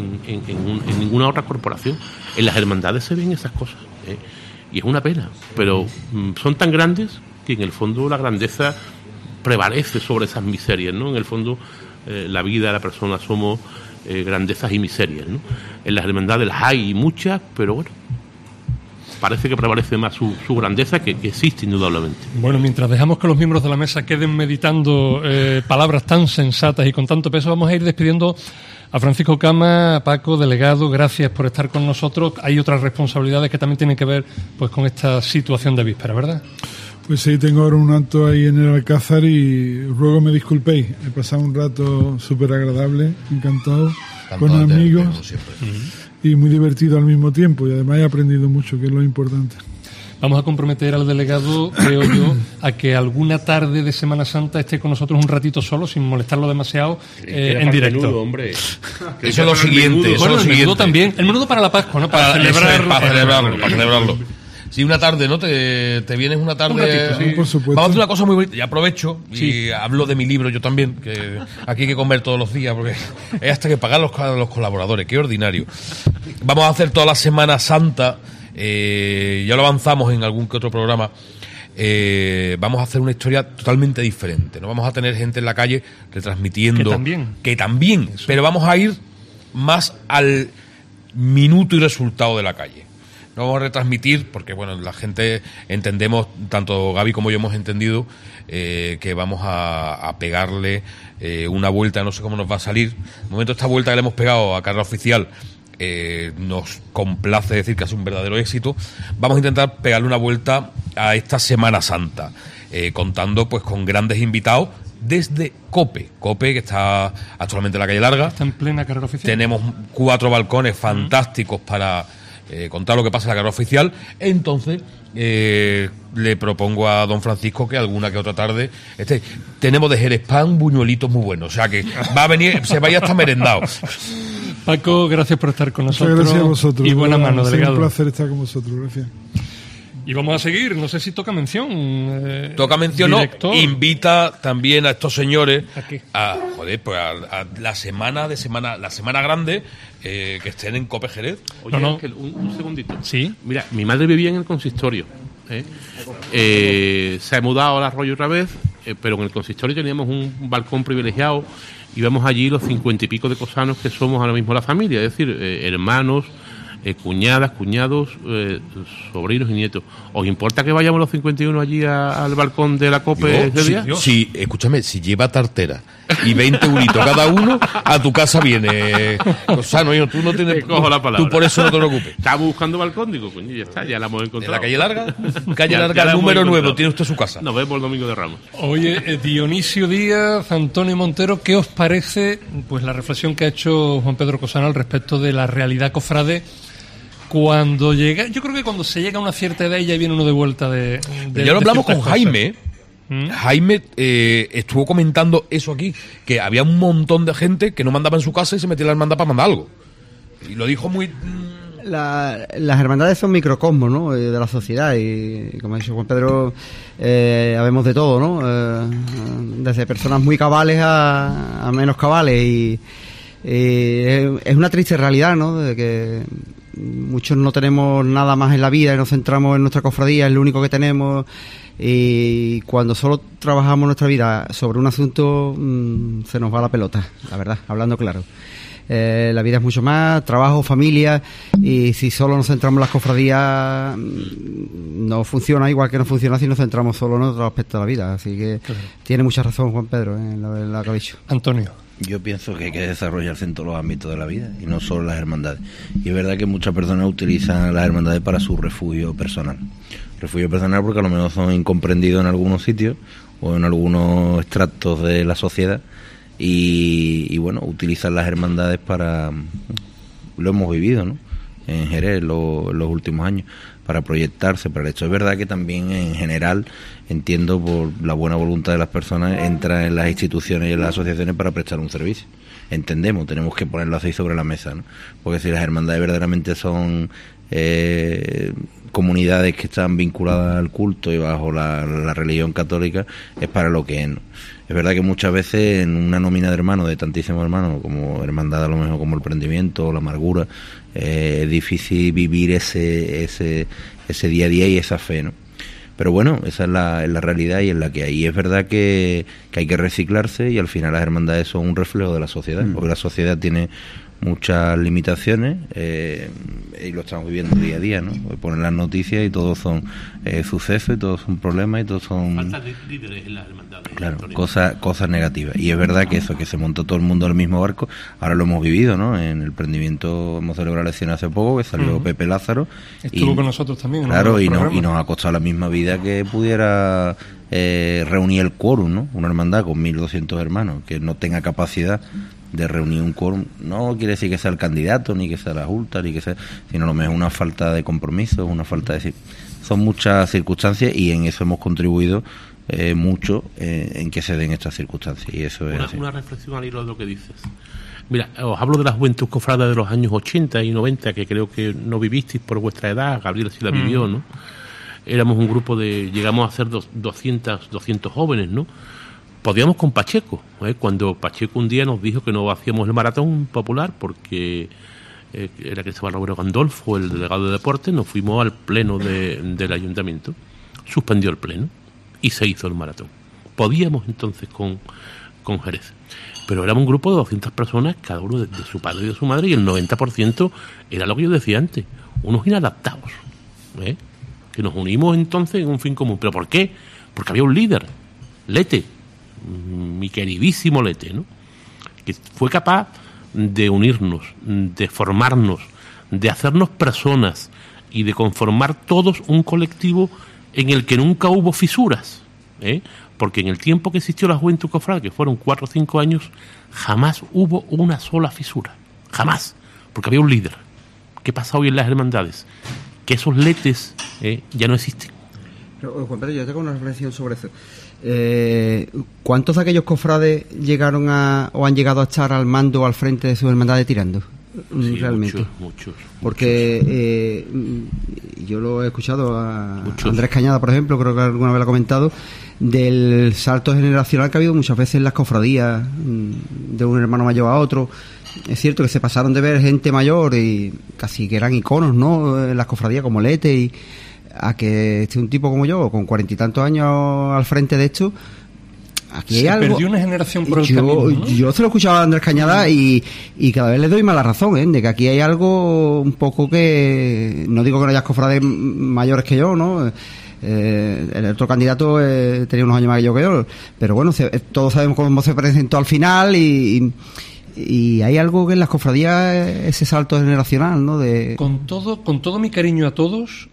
en ninguna otra corporación. En las hermandades se ven esas cosas, y es una pena, pero son tan grandes que en el fondo la grandeza prevalece sobre esas miserias, ¿no? En el fondo la vida de la persona somos grandezas y miserias, ¿no? En las hermandades las hay muchas, pero bueno, parece que prevalece más su grandeza, que existe indudablemente. Bueno, mientras dejamos que los miembros de la mesa queden meditando palabras tan sensatas y con tanto peso, vamos a ir despidiendo a Francisco Cama, a Paco, delegado. Gracias por estar con nosotros. Hay otras responsabilidades que también tienen que ver pues con esta situación de víspera, ¿verdad? Pues sí, tengo ahora un acto ahí en el Alcázar y ruego me disculpéis. He pasado un rato súper agradable, encantado, con amigos y muy divertido al mismo tiempo, y además he aprendido mucho, que es lo importante. Vamos a comprometer al delegado, creo yo, a que alguna tarde de Semana Santa esté con nosotros un ratito solo, sin molestarlo demasiado, en directo. Menudo, hombre. Eso es lo siguiente. Bueno, el menudo también. El menudo para la Pascua, ¿no? Para celebrarlo. Si una tarde, ¿no? Te vienes una tarde... Un ratito, sí, por supuesto. Vamos a hacer una cosa muy bonita. Y aprovecho, y hablo de mi libro yo también, que aquí hay que comer todos los días, porque es hasta que pagar a los colaboradores. Qué ordinario. Vamos a hacer toda la Semana Santa, ya lo avanzamos en algún que otro programa, vamos a hacer una historia totalmente diferente. No vamos a tener gente en la calle retransmitiendo... Que también, pero vamos a ir más al minuto y resultado de la calle. No vamos a retransmitir, porque bueno, la gente entendemos, tanto Gaby como yo hemos entendido, que vamos a pegarle una vuelta, no sé cómo nos va a salir. De momento, esta vuelta que le hemos pegado a carrera oficial nos complace decir que ha sido un verdadero éxito. Vamos a intentar pegarle una vuelta a esta Semana Santa, contando pues con grandes invitados desde COPE, que está actualmente en la calle Larga. Está en plena carrera oficial. Tenemos 4 balcones fantásticos para contar lo que pasa en la carrera oficial. Entonces le propongo a don Francisco que alguna que otra tarde tenemos de Jerez pan, buñuelitos muy buenos, o sea que va a venir, se vaya hasta merendado. Paco, gracias por estar con nosotros. Muchas gracias a vosotros. Y buena mano, delegado. Es un placer estar con vosotros, gracias. Y vamos a seguir, no sé si toca mención. Toca mención, director. No. Invita también a estos señores ¿A qué? a la semana grande que estén en COPE Jerez. Oye, no. Ángel, un segundito. Sí. Mira, mi madre vivía en el consistorio. Se ha mudado al Arroyo otra vez, pero en el consistorio teníamos un balcón privilegiado. Íbamos allí los 50 y pico de cosanos que somos ahora mismo la familia, es decir, hermanos, cuñadas, cuñados, sobrinos y nietos. ¿Os importa que vayamos los 51 allí al balcón de la COPE ese día? Sí, escúchame, si lleva tartera y 20 euritos cada uno, a tu casa viene. Cosano, tú no tienes... cojo la palabra. Tú por eso no te preocupes. Estamos buscando balcón, digo, coño, ya está, ya la hemos encontrado. ¿En la calle Larga? Calle Larga, número 9, tiene usted su casa. Nos vemos el domingo de Ramos. Oye, Dionisio Díaz, Antonio Montero, ¿qué os parece pues la reflexión que ha hecho Juan Pedro Cosano al respecto de la realidad cofrade? Cuando llega, yo creo que cuando se llega a una cierta edad ya viene uno de vuelta de ya lo hablamos con cosas. Jaime. Jaime estuvo comentando eso aquí, que había un montón de gente que no mandaba en su casa y se metía en la hermandad para mandar algo. Y lo dijo muy... Las hermandades son microcosmos, ¿no?, de la sociedad, y como ha dicho Juan Pedro, habemos de todo, ¿no? Desde personas muy cabales a menos cabales, y es una triste realidad, ¿no?, de que muchos no tenemos nada más en la vida y nos centramos en nuestra cofradía, es lo único que tenemos, y cuando solo trabajamos nuestra vida sobre un asunto se nos va la pelota, la verdad, hablando claro. La vida es mucho más, trabajo, familia, y si solo nos centramos en las cofradías no funciona igual que no funciona si nos centramos solo en otro aspecto de la vida, así que claro. Tiene mucha razón Juan Pedro en lo que ha dicho. Antonio. Yo pienso que hay que desarrollarse en todos los ámbitos de la vida y no solo las hermandades. Y es verdad que muchas personas utilizan las hermandades para su refugio personal. Refugio personal porque a lo mejor son incomprendidos en algunos sitios o en algunos extractos de la sociedad y bueno, utilizan las hermandades para... Lo hemos vivido, ¿no?, en Jerez los últimos años, para proyectarse para el hecho. Es verdad que también en general, entiendo, por la buena voluntad de las personas, entra en las instituciones y en las asociaciones para prestar un servicio. Entendemos, tenemos que ponerlo así sobre la mesa, ¿no? Porque si las hermandades verdaderamente son comunidades que están vinculadas al culto y bajo la religión católica es para lo que es, ¿no? Es verdad que muchas veces en una nómina de hermanos, de tantísimos hermanos, como hermandad a lo mejor como el prendimiento o la amargura, es difícil vivir ese día a día y esa fe, ¿no? Pero bueno, esa es la realidad y es la que hay. Y es verdad que hay que reciclarse, y al final las hermandades son un reflejo de la sociedad, porque la sociedad tiene muchas limitaciones y lo estamos viviendo día a día, ¿no? Ponen las noticias y todos son sucesos y todos son problemas y todos son... Falta de líderes en las hermandades. Claro, cosas negativas. Y es verdad que eso, que se montó todo el mundo en el mismo barco, ahora lo hemos vivido, ¿no? En el prendimiento hemos celebrado la elección hace poco, que salió Pepe Lázaro. Estuvo con nosotros también. Claro, y nos ha costado la misma vida que pudiera reunir el quórum, ¿no? Una hermandad con 1.200 hermanos, que no tenga capacidad de reunir un quórum. No quiere decir que sea el candidato, ni que sea la junta, ni que sea, sino a lo mejor una falta de compromiso, una falta de... Son muchas circunstancias y en eso hemos contribuido mucho en que se den estas circunstancias, y eso es una reflexión al hilo de lo que dices. Mira, os hablo de la juventud cofrada de los años 80 y 90, que creo que no vivisteis por vuestra edad. Gabriel sí la vivió, ¿no? Éramos un grupo llegamos a ser 200 jóvenes, ¿no? Podíamos con Pacheco, cuando Pacheco un día nos dijo que no hacíamos el maratón popular porque era Cristóbal Romero Gandolfo, el delegado de deportes. Nos fuimos al pleno del ayuntamiento, suspendió el pleno y se hizo el maratón. Podíamos entonces con Jerez, pero éramos un grupo de 200 personas, cada uno de su padre y de su madre, y el 90% era lo que yo decía antes, unos inadaptados, que nos unimos entonces en un fin común. ¿Pero por qué? Porque había un líder, Lete, mi queridísimo Lete, ¿no? Que fue capaz de unirnos, de formarnos, de hacernos personas y de conformar todos un colectivo en el que nunca hubo fisuras, porque en el tiempo que existió la Juventud Cofrade, que fueron 4 o 5 años, jamás hubo una sola fisura, jamás, porque había un líder. ¿Qué pasa hoy en las hermandades? Que esos letes ya no existen. Pero, Juan Pedro, yo tengo una reflexión sobre eso. ¿Cuántos de aquellos cofrades llegaron o han llegado a estar al mando o al frente de sus hermandades tirando? Sí, realmente. Muchos. Porque yo lo he escuchado a Andrés Cañada, por ejemplo, creo que alguna vez lo ha comentado, del salto generacional que ha habido muchas veces en las cofradías, de un hermano mayor a otro. Es cierto que se pasaron de ver gente mayor y casi que eran iconos, ¿no?, en las cofradías, como Lete, y a que esté un tipo como yo, con 40 y tantos años al frente de esto. Aquí hay algo. Perdió una generación por el camino, ¿no? Yo se lo he escuchado a Andrés Cañada y cada vez le doy más la razón, de que aquí hay algo un poco que... No digo que no haya cofrades mayores que yo, ¿no? El otro candidato tenía unos años más que yo, pero bueno, todos sabemos cómo se presentó al final y hay algo que en las cofradías, ese salto generacional, ¿no? Con todo mi cariño a todos,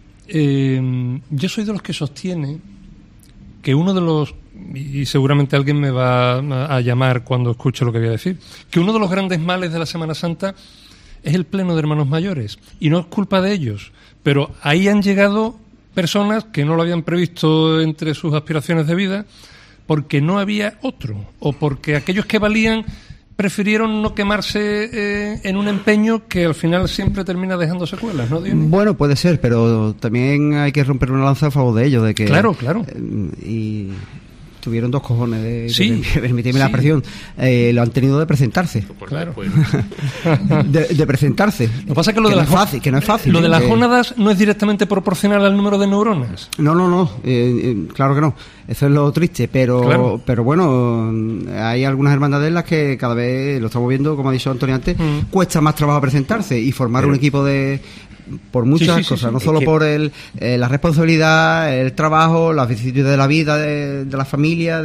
yo soy de los que sostiene que uno de los, y seguramente alguien me va a llamar cuando escuche lo que voy a decir, que uno de los grandes males de la Semana Santa es el pleno de hermanos mayores, y no es culpa de ellos, pero ahí han llegado personas que no lo habían previsto entre sus aspiraciones de vida, porque no había otro, o porque aquellos que valían prefirieron no quemarse en un empeño que al final siempre termina dejando secuelas, ¿no, Dionis? Bueno, puede ser, pero también hay que romper una lanza a favor de ellos, de que... Claro. Y tuvieron 2 cojones de permitirme sí. la expresión. Lo han tenido de presentarse. Claro. de presentarse. Lo que pasa es que que no es fácil. Lo de las gónadas no es directamente proporcional al número de neuronas. No. Claro que no. Eso es lo triste, pero bueno, hay algunas hermandades en las que cada vez, lo estamos viendo, como ha dicho Antonio antes, cuesta más trabajo presentarse y formar un equipo por muchas cosas, no solo por la responsabilidad, el trabajo, las vicisitudes de la vida, de la familia,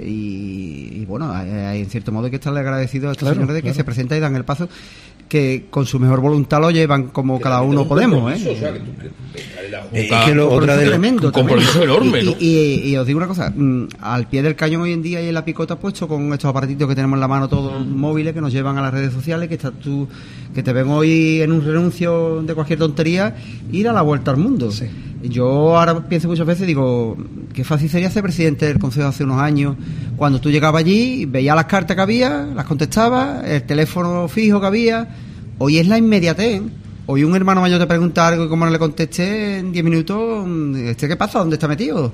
y bueno, hay en cierto modo hay que estarle agradecido a estos señores de que se presentan y dan el paso, que con su mejor voluntad lo llevan como cada uno podemos, Es que otra de tremendo, un compromiso enorme, ¿no? Y os digo una cosa, al pie del cañón hoy en día y en la picota puesto con estos aparatitos que tenemos en la mano, todos móviles, que nos llevan a las redes sociales, que te ven hoy en un renuncio de cualquier tontería, ir a la vuelta al mundo. Sí. Yo ahora pienso muchas veces, digo, qué fácil sería ser presidente del Consejo hace unos años, cuando tú llegabas allí, veías las cartas que había, las contestabas, el teléfono fijo que había. Hoy es la inmediatez, hoy un hermano mayor te pregunta algo y como no le contesté en 10 minutos, ¿qué pasa? ¿Dónde está metido?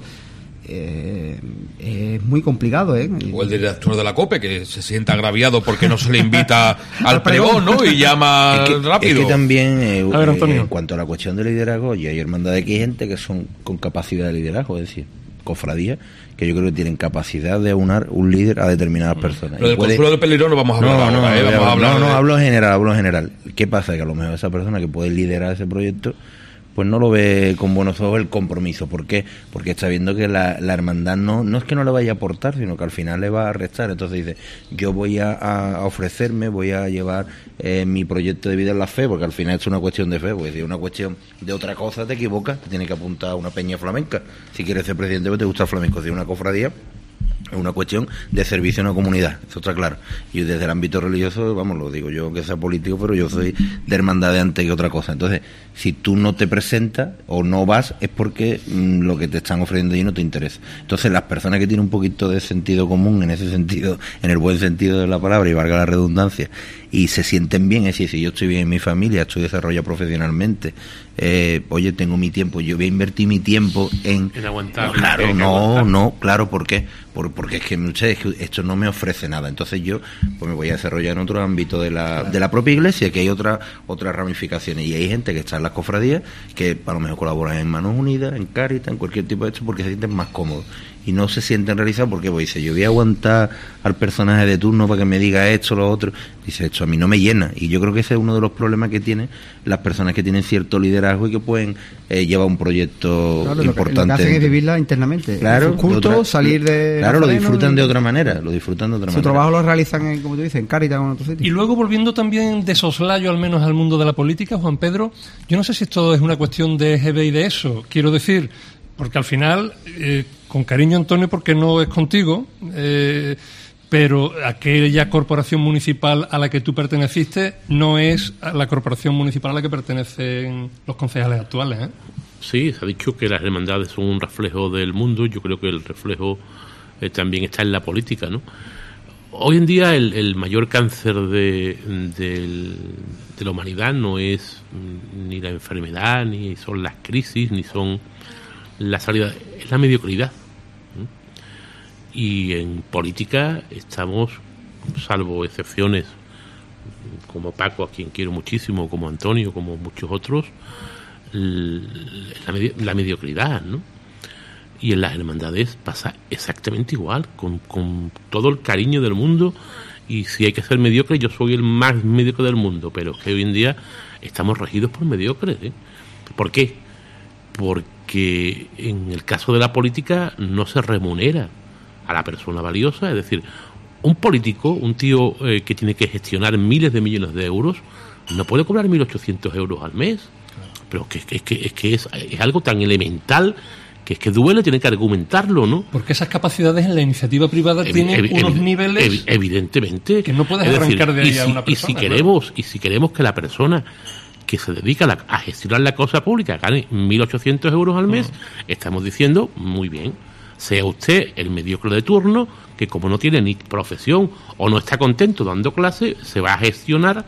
Es muy complicado, ¿eh? O el director de la COPE, que se sienta agraviado porque no se le invita al pregón, ¿no? Y llama rápido. Es que también, a ver, Antonio, en cuanto a la cuestión de liderazgo, y hay hermandades que hay gente que son con capacidad de liderazgo, es decir, cofradías, que yo creo que tienen capacidad de aunar un líder a determinadas personas. Pero del Consuelo de Pelirón no vamos a hablar. No, hablo en general. ¿Qué pasa? Que a lo mejor esa persona que puede liderar ese proyecto pues no lo ve con buenos ojos el compromiso. ¿Por qué? Porque está viendo que la hermandad no es que no le vaya a aportar, sino que al final le va a restar. Entonces dice, yo voy a ofrecerme, voy a llevar mi proyecto de vida en la fe, porque al final es una cuestión de fe, pues si es una cuestión de otra cosa te equivocas, te tienes que apuntar a una peña flamenca. Si quieres ser presidente, pues te gusta el flamenco. Si es una cofradía, es una cuestión de servicio a una comunidad, eso está claro. Y desde el ámbito religioso, vamos, lo digo yo que sea político, pero yo soy de hermandad de antes que otra cosa. Entonces, si tú no te presentas o no vas, es porque lo que te están ofreciendo ahí no te interesa. Entonces, las personas que tienen un poquito de sentido común, en ese sentido, en el buen sentido de la palabra, y valga la redundancia, y se sienten bien, es decir, si yo estoy bien en mi familia, estoy desarrollado profesionalmente, oye, tengo mi tiempo, yo voy a invertir mi tiempo en aguantar. Claro, ¿por qué? Porque es que esto no me ofrece nada. Entonces yo pues me voy a desarrollar en otro ámbito de la propia iglesia, que hay otras ramificaciones, y hay gente que está en las cofradías que a lo mejor colaboran en Manos Unidas, en Cáritas, en cualquier tipo de esto, porque se sienten más cómodos y no se sienten realizados, porque pues dice, yo voy a aguantar al personaje de turno para que me diga esto, lo otro. Dice, esto a mí no me llena. Y yo creo que ese es uno de los problemas que tienen las personas que tienen cierto liderazgo y que pueden llevar un proyecto importante. Lo que hacen es vivirla internamente. Claro, culto, salir de... Claro, lo disfrutan de otra manera. Su trabajo lo realizan, como tú dices, en Cáritas o en otro sitio. Y luego, volviendo también de soslayo al menos al mundo de la política, Juan Pedro, yo no sé si esto es una cuestión de EGB y de eso. Quiero decir, porque al final, con cariño, Antonio, porque no es contigo, pero aquella corporación municipal a la que tú perteneciste no es la corporación municipal a la que pertenecen los concejales actuales, ¿eh? Sí, se ha dicho que las hermandades son un reflejo del mundo. Yo creo que el reflejo también está en la política, ¿no? Hoy en día el mayor cáncer de la humanidad no es ni la enfermedad, ni son las crisis, ni son la salida, es la mediocridad. Y en política estamos, salvo excepciones como Paco, a quien quiero muchísimo, como Antonio, como muchos otros, la mediocridad, ¿no? Y en las hermandades pasa exactamente igual, con todo el cariño del mundo. Y si hay que ser mediocre, yo soy el más mediocre del mundo, pero es que hoy en día estamos regidos por mediocres, ¿eh? ¿Por qué? Porque en el caso de la política no se remunera a la persona valiosa. Es decir, un político, un tío que tiene que gestionar miles de millones de euros, no puede cobrar 1.800 euros al mes. Pero es que es algo tan elemental que es que duele, tiene que argumentarlo, ¿no? Porque esas capacidades en la iniciativa privada tienen unos niveles evidentemente que no puedes arrancar de ahí a una persona. Y si queremos que la persona que se dedica a gestionar la cosa pública gane 1.800 euros al mes, estamos diciendo, muy bien, sea usted el mediocre de turno, que como no tiene ni profesión o no está contento dando clase, se va a gestionar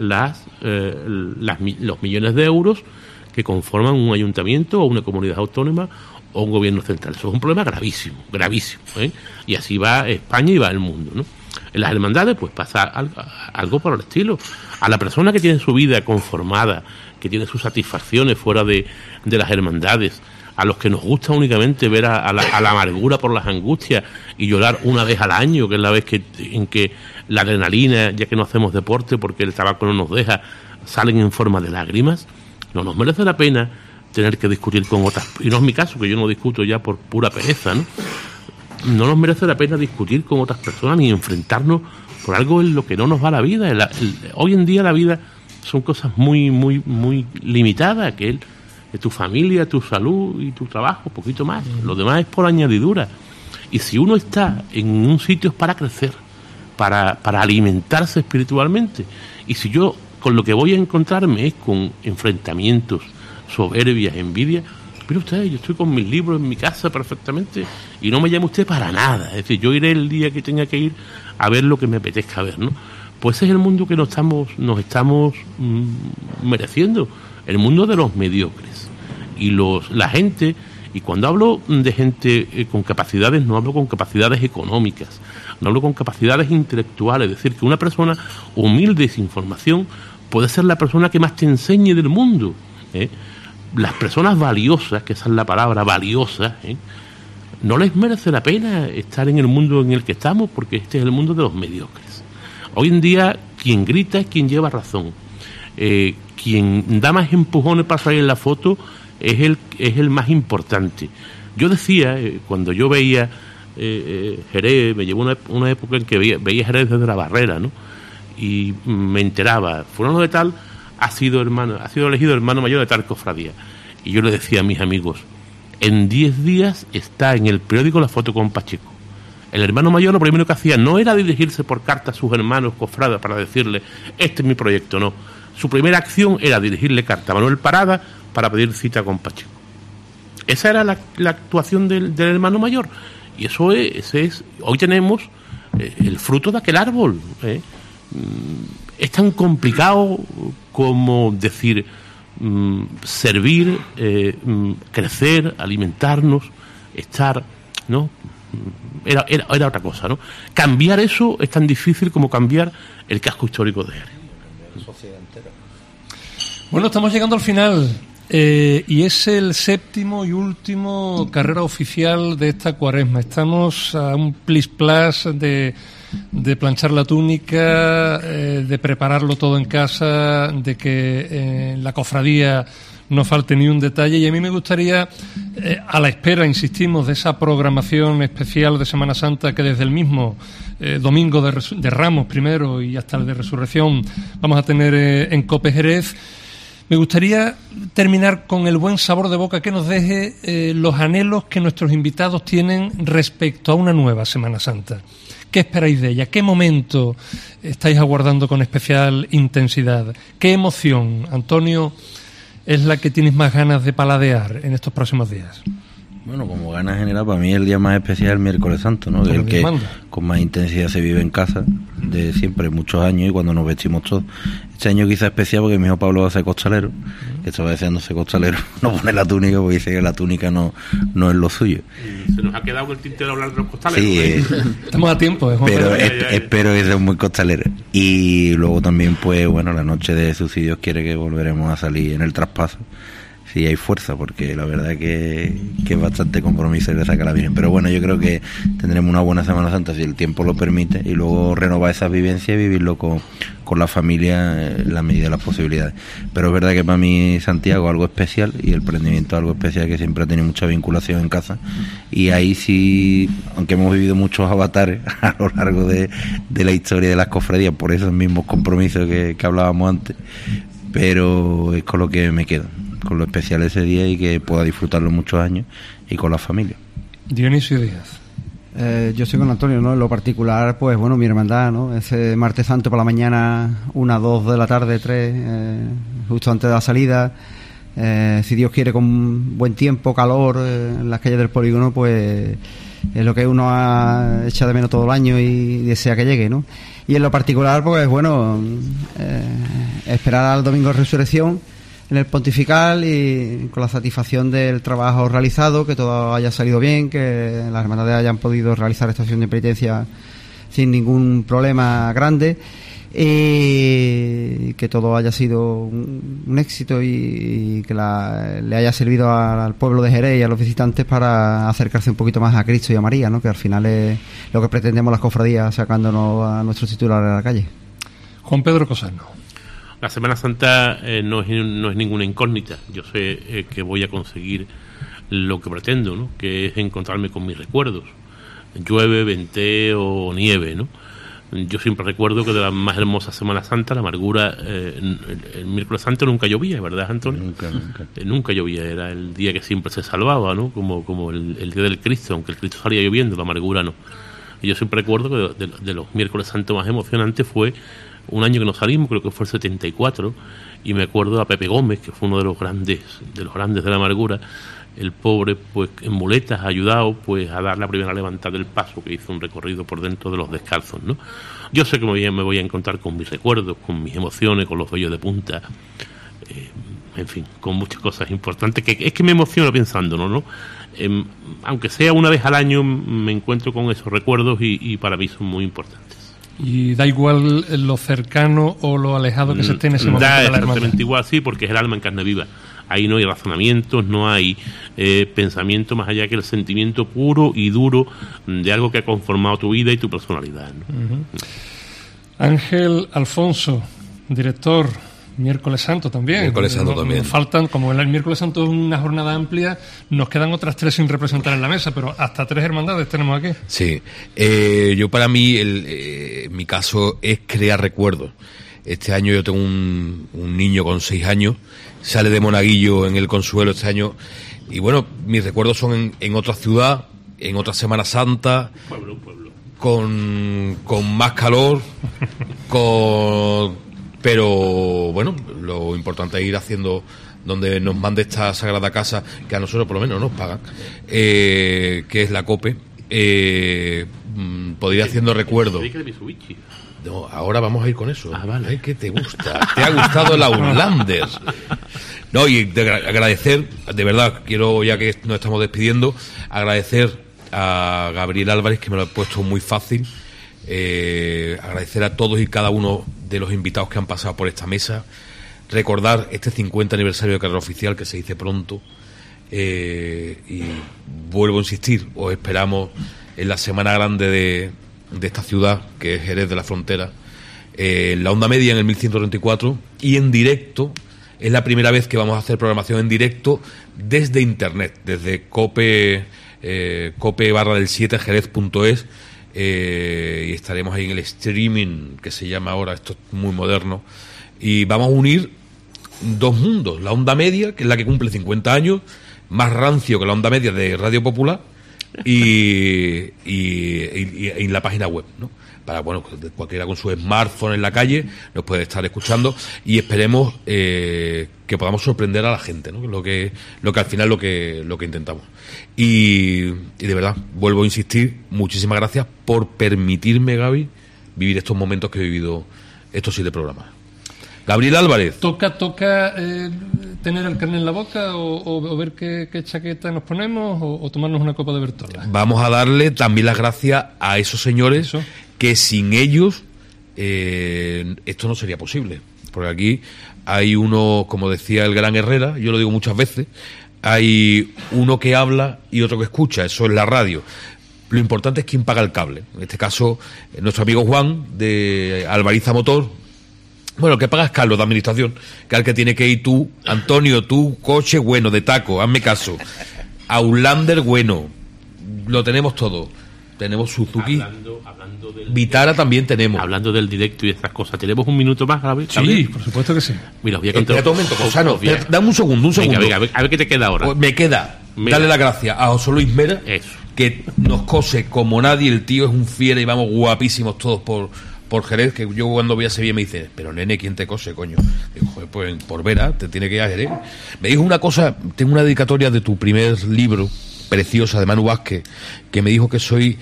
los millones de euros que conforman un ayuntamiento o una comunidad autónoma o un gobierno central. Eso es un problema gravísimo, ¿eh? Y así va España y va el mundo, ¿no? En las hermandades pues pasa algo por el estilo. A la persona que tiene su vida conformada, que tiene sus satisfacciones fuera de las hermandades, a los que nos gusta únicamente ver a la amargura por las angustias y llorar una vez al año, que es la vez en que la adrenalina, ya que no hacemos deporte porque el tabaco no nos deja, salen en forma de lágrimas, no nos merece la pena tener que discutir con otras, y no es mi caso, que yo no discuto ya por pura pereza, ¿no? No nos merece la pena discutir con otras personas ni enfrentarnos por algo en lo que no nos va la vida. Hoy en día la vida son cosas muy, muy, muy limitadas, que es tu familia, tu salud y tu trabajo, poquito más. Lo demás es por añadidura. Y si uno está en un sitio es para crecer, para alimentarse espiritualmente. Y si yo con lo que voy a encontrarme es con enfrentamientos, soberbias, envidia, pero usted, yo estoy con mis libros en mi casa perfectamente y no me llame usted para nada. Es decir, yo iré el día que tenga que ir a ver lo que me apetezca ver, ¿no? pues ese es el mundo que nos estamos mereciendo, el mundo de los mediocres. Y la gente, y cuando hablo de gente con capacidades, no hablo con capacidades económicas, no hablo con capacidades intelectuales, es decir, que una persona humilde y sin formación puede ser la persona que más te enseñe del mundo, ¿eh? Las personas valiosas, que esa es la palabra, valiosas, no les merece la pena estar en el mundo en el que estamos, porque este es el mundo de los mediocres. Hoy en día, quien grita es quien lleva razón. Quien da más empujones para salir en la foto es el más importante. Yo decía, cuando yo veía Jerez, me llevó una época en que veía Jerez desde la barrera, ¿no? Y me enteraba, fulano de tal ha sido elegido hermano mayor de tal cofradía. Y yo le decía a mis amigos, en 10 días está en el periódico la foto con Pacheco. El hermano mayor lo primero que hacía no era dirigirse por carta a sus hermanos cofradas para decirle, este es mi proyecto, no. Su primera acción era dirigirle carta a Manuel Parada para pedir cita con Pacheco. Esa era la actuación del hermano mayor. Y ese es hoy tenemos el fruto de aquel árbol. Es tan complicado como decir servir, crecer, alimentarnos, estar, ¿no? Era otra cosa, ¿no? Cambiar eso es tan difícil como cambiar el casco histórico de Jerez. Bueno, estamos llegando al final y es el 7º y último carrera oficial de esta cuaresma. Estamos a un plis-plas de planchar la túnica, de prepararlo todo en casa, de que en la cofradía no falte ni un detalle. Y a mí me gustaría, a la espera, insistimos, de esa programación especial de Semana Santa que desde el mismo domingo de Ramos primero y hasta el de Resurrección vamos a tener en COPE Jerez, me gustaría terminar con el buen sabor de boca que nos deje los anhelos que nuestros invitados tienen respecto a una nueva Semana Santa. ¿Qué esperáis de ella? ¿Qué momento estáis aguardando con especial intensidad? ¿Qué emoción, Antonio, es la que tienes más ganas de paladear en estos próximos días? Bueno, como gana general, para mí el día más especial es el miércoles santo, ¿no? El que con más intensidad se vive en casa, de siempre, muchos años, y cuando nos vestimos todos. Este año quizá especial porque mi hijo Pablo va a ser costalero, que estaba deseando ser costalero, no pone la túnica porque dice que la túnica no es lo suyo. Se nos ha quedado el tintero hablar de los costaleros. Sí, estamos a tiempo. Pero espero que sea muy costalero. Y luego también, pues bueno, la noche de Suicidios quiere que volveremos a salir en el traspaso. Sí, hay fuerza, porque la verdad que es bastante compromiso y le saca la Virgen. Pero bueno, yo creo que tendremos una buena Semana Santa si el tiempo lo permite, y luego renovar esa vivencia y vivirlo con la familia en la medida de las posibilidades. Pero es verdad que para mí Santiago es algo especial, y el prendimiento es algo especial, que siempre ha tenido mucha vinculación en casa. Y ahí sí, aunque hemos vivido muchos avatares a lo largo de la historia de las cofradías, por esos mismos compromisos que hablábamos antes, pero es con lo que me quedo, con lo especial ese día, y que pueda disfrutarlo muchos años y con la familia. Dionisio Díaz. Yo estoy con Antonio, ¿no? En lo particular, pues bueno, mi hermandad, ¿no? Ese martes santo por la mañana, 1, 2 de la tarde, 3, justo antes de la salida, si Dios quiere, con buen tiempo, calor, en las calles del polígono, pues es lo que uno echa de menos todo el año y desea que llegue, ¿no? Y en lo particular, pues bueno, esperar al domingo de Resurrección en el Pontifical, y con la satisfacción del trabajo realizado, que todo haya salido bien, que las hermandades hayan podido realizar esta acción de penitencia sin ningún problema grande, y que todo haya sido un éxito, y que le haya servido al pueblo de Jerez y a los visitantes para acercarse un poquito más a Cristo y a María, ¿no? Que al final es lo que pretendemos las cofradías, sacándonos a nuestros titulares a la calle. Juan Pedro Cosano. La Semana Santa no es ninguna incógnita. Yo sé que voy a conseguir lo que pretendo, ¿no? Que es encontrarme con mis recuerdos. Llueve, ventee o nieve, ¿no? Yo siempre recuerdo que de la más hermosa Semana Santa, la amargura, el miércoles santo nunca llovía, ¿verdad, Antonio? Nunca llovía, era el día que siempre se salvaba, ¿no? Como el día del Cristo, aunque el Cristo salía lloviendo, la amargura no. Y yo siempre recuerdo que de los miércoles santos más emocionantes fue un año que nos salimos, creo que fue el 74, y me acuerdo a Pepe Gómez, que fue uno de los grandes de la amargura, el pobre, pues en muletas, ha ayudado pues a dar la primera levantada del paso, que hizo un recorrido por dentro de los descalzos, ¿no? Yo sé que me voy a encontrar con mis recuerdos, con mis emociones, con los vellos de punta, en fin, con muchas cosas importantes, que es que me emociono pensándolo, ¿no? Aunque sea una vez al año, me encuentro con esos recuerdos y para mí son muy importantes. Y da igual lo cercano o lo alejado que se esté en ese momento. Da exactamente igual, sí, porque es el alma en carne viva. Ahí no hay razonamientos, no hay pensamiento más allá que el sentimiento puro y duro de algo que ha conformado tu vida y tu personalidad, ¿no? Uh-huh. Ángel Alfonso, director, Miércoles Santo también. Miércoles Santo también. Nos faltan, como el Miércoles Santo es una jornada amplia, nos quedan otras 3 sin representar en la mesa, pero hasta 3 hermandades tenemos aquí. Sí. Yo para mí, mi caso es crear recuerdos. Este año yo tengo un niño con 6 años, sale de Monaguillo en el Consuelo este año, y bueno, mis recuerdos son en otra ciudad, en otra Semana Santa, Pueblo. Con más calor, pero bueno, lo importante es ir haciendo donde nos mande esta sagrada casa, que a nosotros por lo menos nos pagan, que es la COPE, podría ir haciendo recuerdos. No, ahora vamos a ir con eso. Vale. Ay, ¿qué te gusta? ¿Te ha gustado el Outlander? No, y agradecer, de verdad, quiero, ya que nos estamos despidiendo, agradecer a Gabriel Álvarez, que me lo ha puesto muy fácil. Agradecer a todos y cada uno de los invitados que han pasado por esta mesa. Recordar este 50 aniversario de Carrera Oficial, que se dice pronto. Y vuelvo a insistir, os esperamos en la semana grande de esta ciudad, que es Jerez de la Frontera, en la onda media, en el 1134, y en directo. Es la primera vez que vamos a hacer programación en directo desde internet, desde cope /del7 jerez.es, y estaremos ahí en el streaming, que se llama ahora, esto es muy moderno, y vamos a unir 2 mundos: la onda media, que es la que cumple 50 años, más rancio que la onda media de Radio Popular, y la página web, ¿no? Para, bueno, cualquiera con su smartphone en la calle nos puede estar escuchando, y esperemos que podamos sorprender a la gente, ¿no? Lo que al final lo que intentamos. Y de verdad, vuelvo a insistir, muchísimas gracias por permitirme, Gaby, vivir estos momentos que he vivido estos 7 programas. Gabriel Álvarez. ¿Toca tener el carnet en la boca o ver qué chaqueta nos ponemos o tomarnos una copa de Bertola? Vamos a darle también las gracias a esos señores que sin ellos esto no sería posible. Porque aquí hay uno, como decía el gran Herrera, yo lo digo muchas veces, hay uno que habla y otro que escucha, eso es la radio. Lo importante es quién paga el cable. En este caso, nuestro amigo Juan, de Alvariza Motor. Bueno, el que paga es Carlos, de administración, que es el que tiene que ir tú, Antonio, tu coche bueno, de taco, hazme caso. Outlander bueno, lo tenemos todo. Tenemos Suzuki. Hablando del Vitara también tenemos. Hablando del directo y estas cosas, ¿tenemos un minuto más, Gabriel? Sí, por supuesto que sí. Mira, os voy a contar. Espera un momento, Cosano, dame un segundo. Venga, a ver qué te queda ahora. Pues me queda darle las gracias a José Luis Mera, que nos cose como nadie. El tío es un fiera y vamos guapísimos todos por Jerez, que yo cuando voy a Sevilla me dice, pero nene, ¿quién te cose, coño? Digo, joder, pues por Vera, te tiene que ir a Jerez. Me dijo una cosa, tengo una dedicatoria de tu primer libro, preciosa, de Manu Vázquez, que me dijo que soy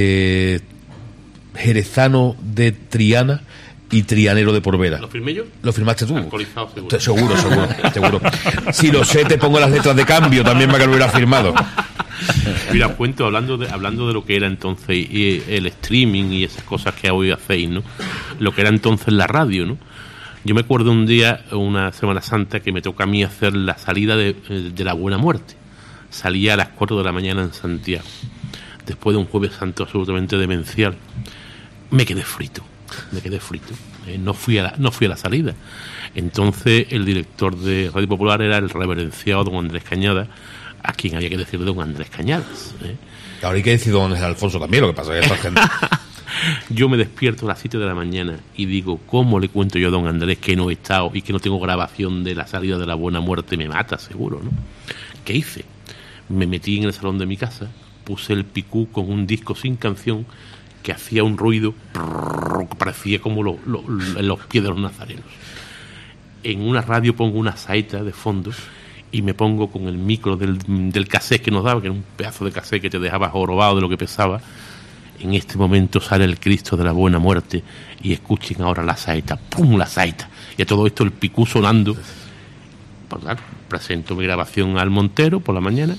jerezano de Triana y trianero de Porvera. ¿Lo firmé yo? ¿Lo firmaste tú? Alcoholizado, seguro. Seguro. Si lo sé, te pongo las letras de cambio también para que lo hubiera firmado. Mira, cuento, hablando de lo que era entonces y el streaming y esas cosas que hoy hacéis, ¿no? Lo que era entonces la radio, ¿no? Yo me acuerdo un día, una Semana Santa, que me toca a mí hacer la salida de la Buena Muerte. Salía a las 4 de la mañana en Santiago, después de un Jueves Santo absolutamente demencial. Me quedé frito. No fui a la salida. Entonces el director de Radio Popular era el reverenciado don Andrés Cañada, a quien había que decir don Andrés Cañadas. Ahora hay que decir don Alfonso también, lo que pasa es que esta gente... Yo me despierto a las 7 de la mañana y digo, ¿cómo le cuento yo a don Andrés que no he estado y que no tengo grabación de la salida de la Buena Muerte? Me mata, seguro, ¿no? ¿Qué hice? Me metí en el salón de mi casa, puse el picú con un disco sin canción que hacía un ruido, parecía como los pies de los nazarenos. En una radio pongo una saeta de fondo y me pongo con el micro del cassette que nos daba, que era un pedazo de cassette que te dejaba jorobado de lo que pesaba. En este momento sale el Cristo de la Buena Muerte y escuchen ahora la saeta, ¡pum! La saeta. Y a todo esto el picú sonando. Pues, claro, presento mi grabación al Montero por la mañana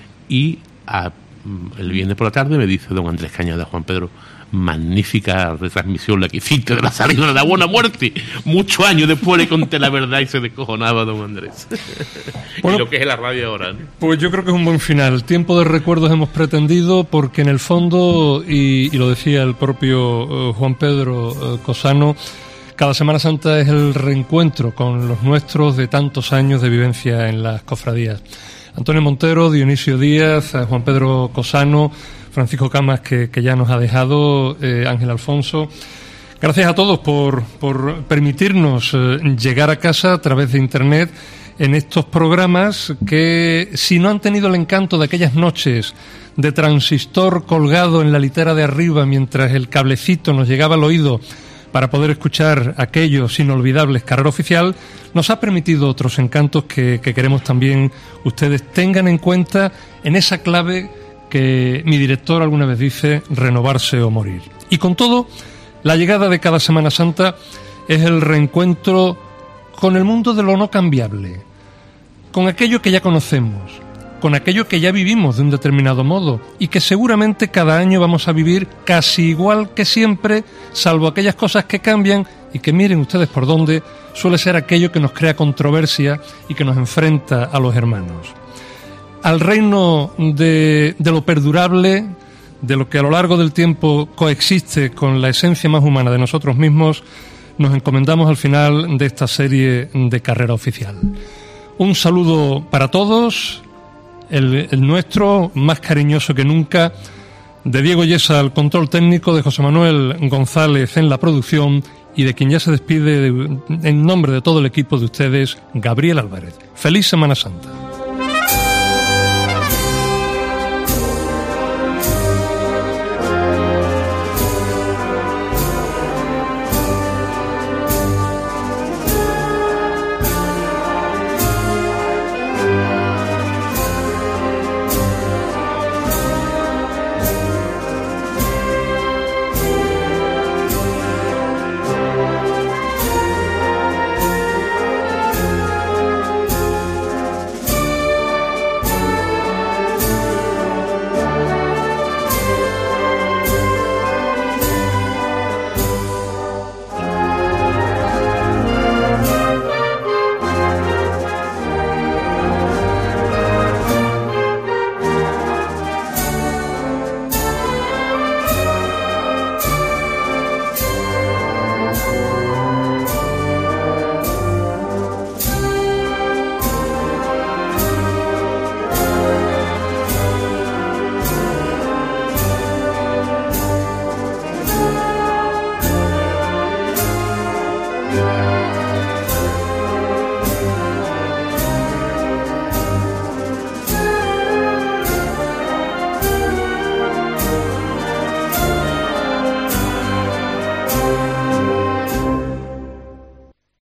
y el viernes por la tarde me dice don Andrés Cañada: Juan Pedro, magnífica retransmisión la que hiciste de la salida de la Buena Muerte. Muchos años después le conté la verdad y se descojonaba don Andrés. Bueno, y lo que es la radio ahora, ¿no? Pues yo creo que es un buen final. Tiempo de recuerdos hemos pretendido, porque en el fondo, y lo decía el propio Juan Pedro Cosano, cada Semana Santa es el reencuentro con los nuestros de tantos años de vivencia en las cofradías. Antonio Montero, Dionisio Díaz, Juan Pedro Cosano, Francisco Camas, que ya nos ha dejado, Ángel Alfonso. Gracias a todos por permitirnos llegar a casa a través de Internet en estos programas que, si no han tenido el encanto de aquellas noches de transistor colgado en la litera de arriba mientras el cablecito nos llegaba al oído para poder escuchar aquellos inolvidables Carrera Oficial, nos ha permitido otros encantos que queremos también ustedes tengan en cuenta en esa clave que mi director alguna vez dice: renovarse o morir. Y con todo, la llegada de cada Semana Santa es el reencuentro con el mundo de lo no cambiable, con aquello que ya conocemos, con aquello que ya vivimos de un determinado modo y que seguramente cada año vamos a vivir casi igual que siempre, salvo aquellas cosas que cambian y que, miren ustedes por dónde, suele ser aquello que nos crea controversia y que nos enfrenta a los hermanos. Al reino de lo perdurable, de lo que a lo largo del tiempo coexiste con la esencia más humana de nosotros mismos, nos encomendamos al final de esta serie de Carrera Oficial. Un saludo para todos, el nuestro más cariñoso que nunca, de Diego Yesa al control técnico, de José Manuel González en la producción y de quien ya se despide en nombre de todo el equipo de ustedes, Gabriel Álvarez. ¡Feliz Semana Santa!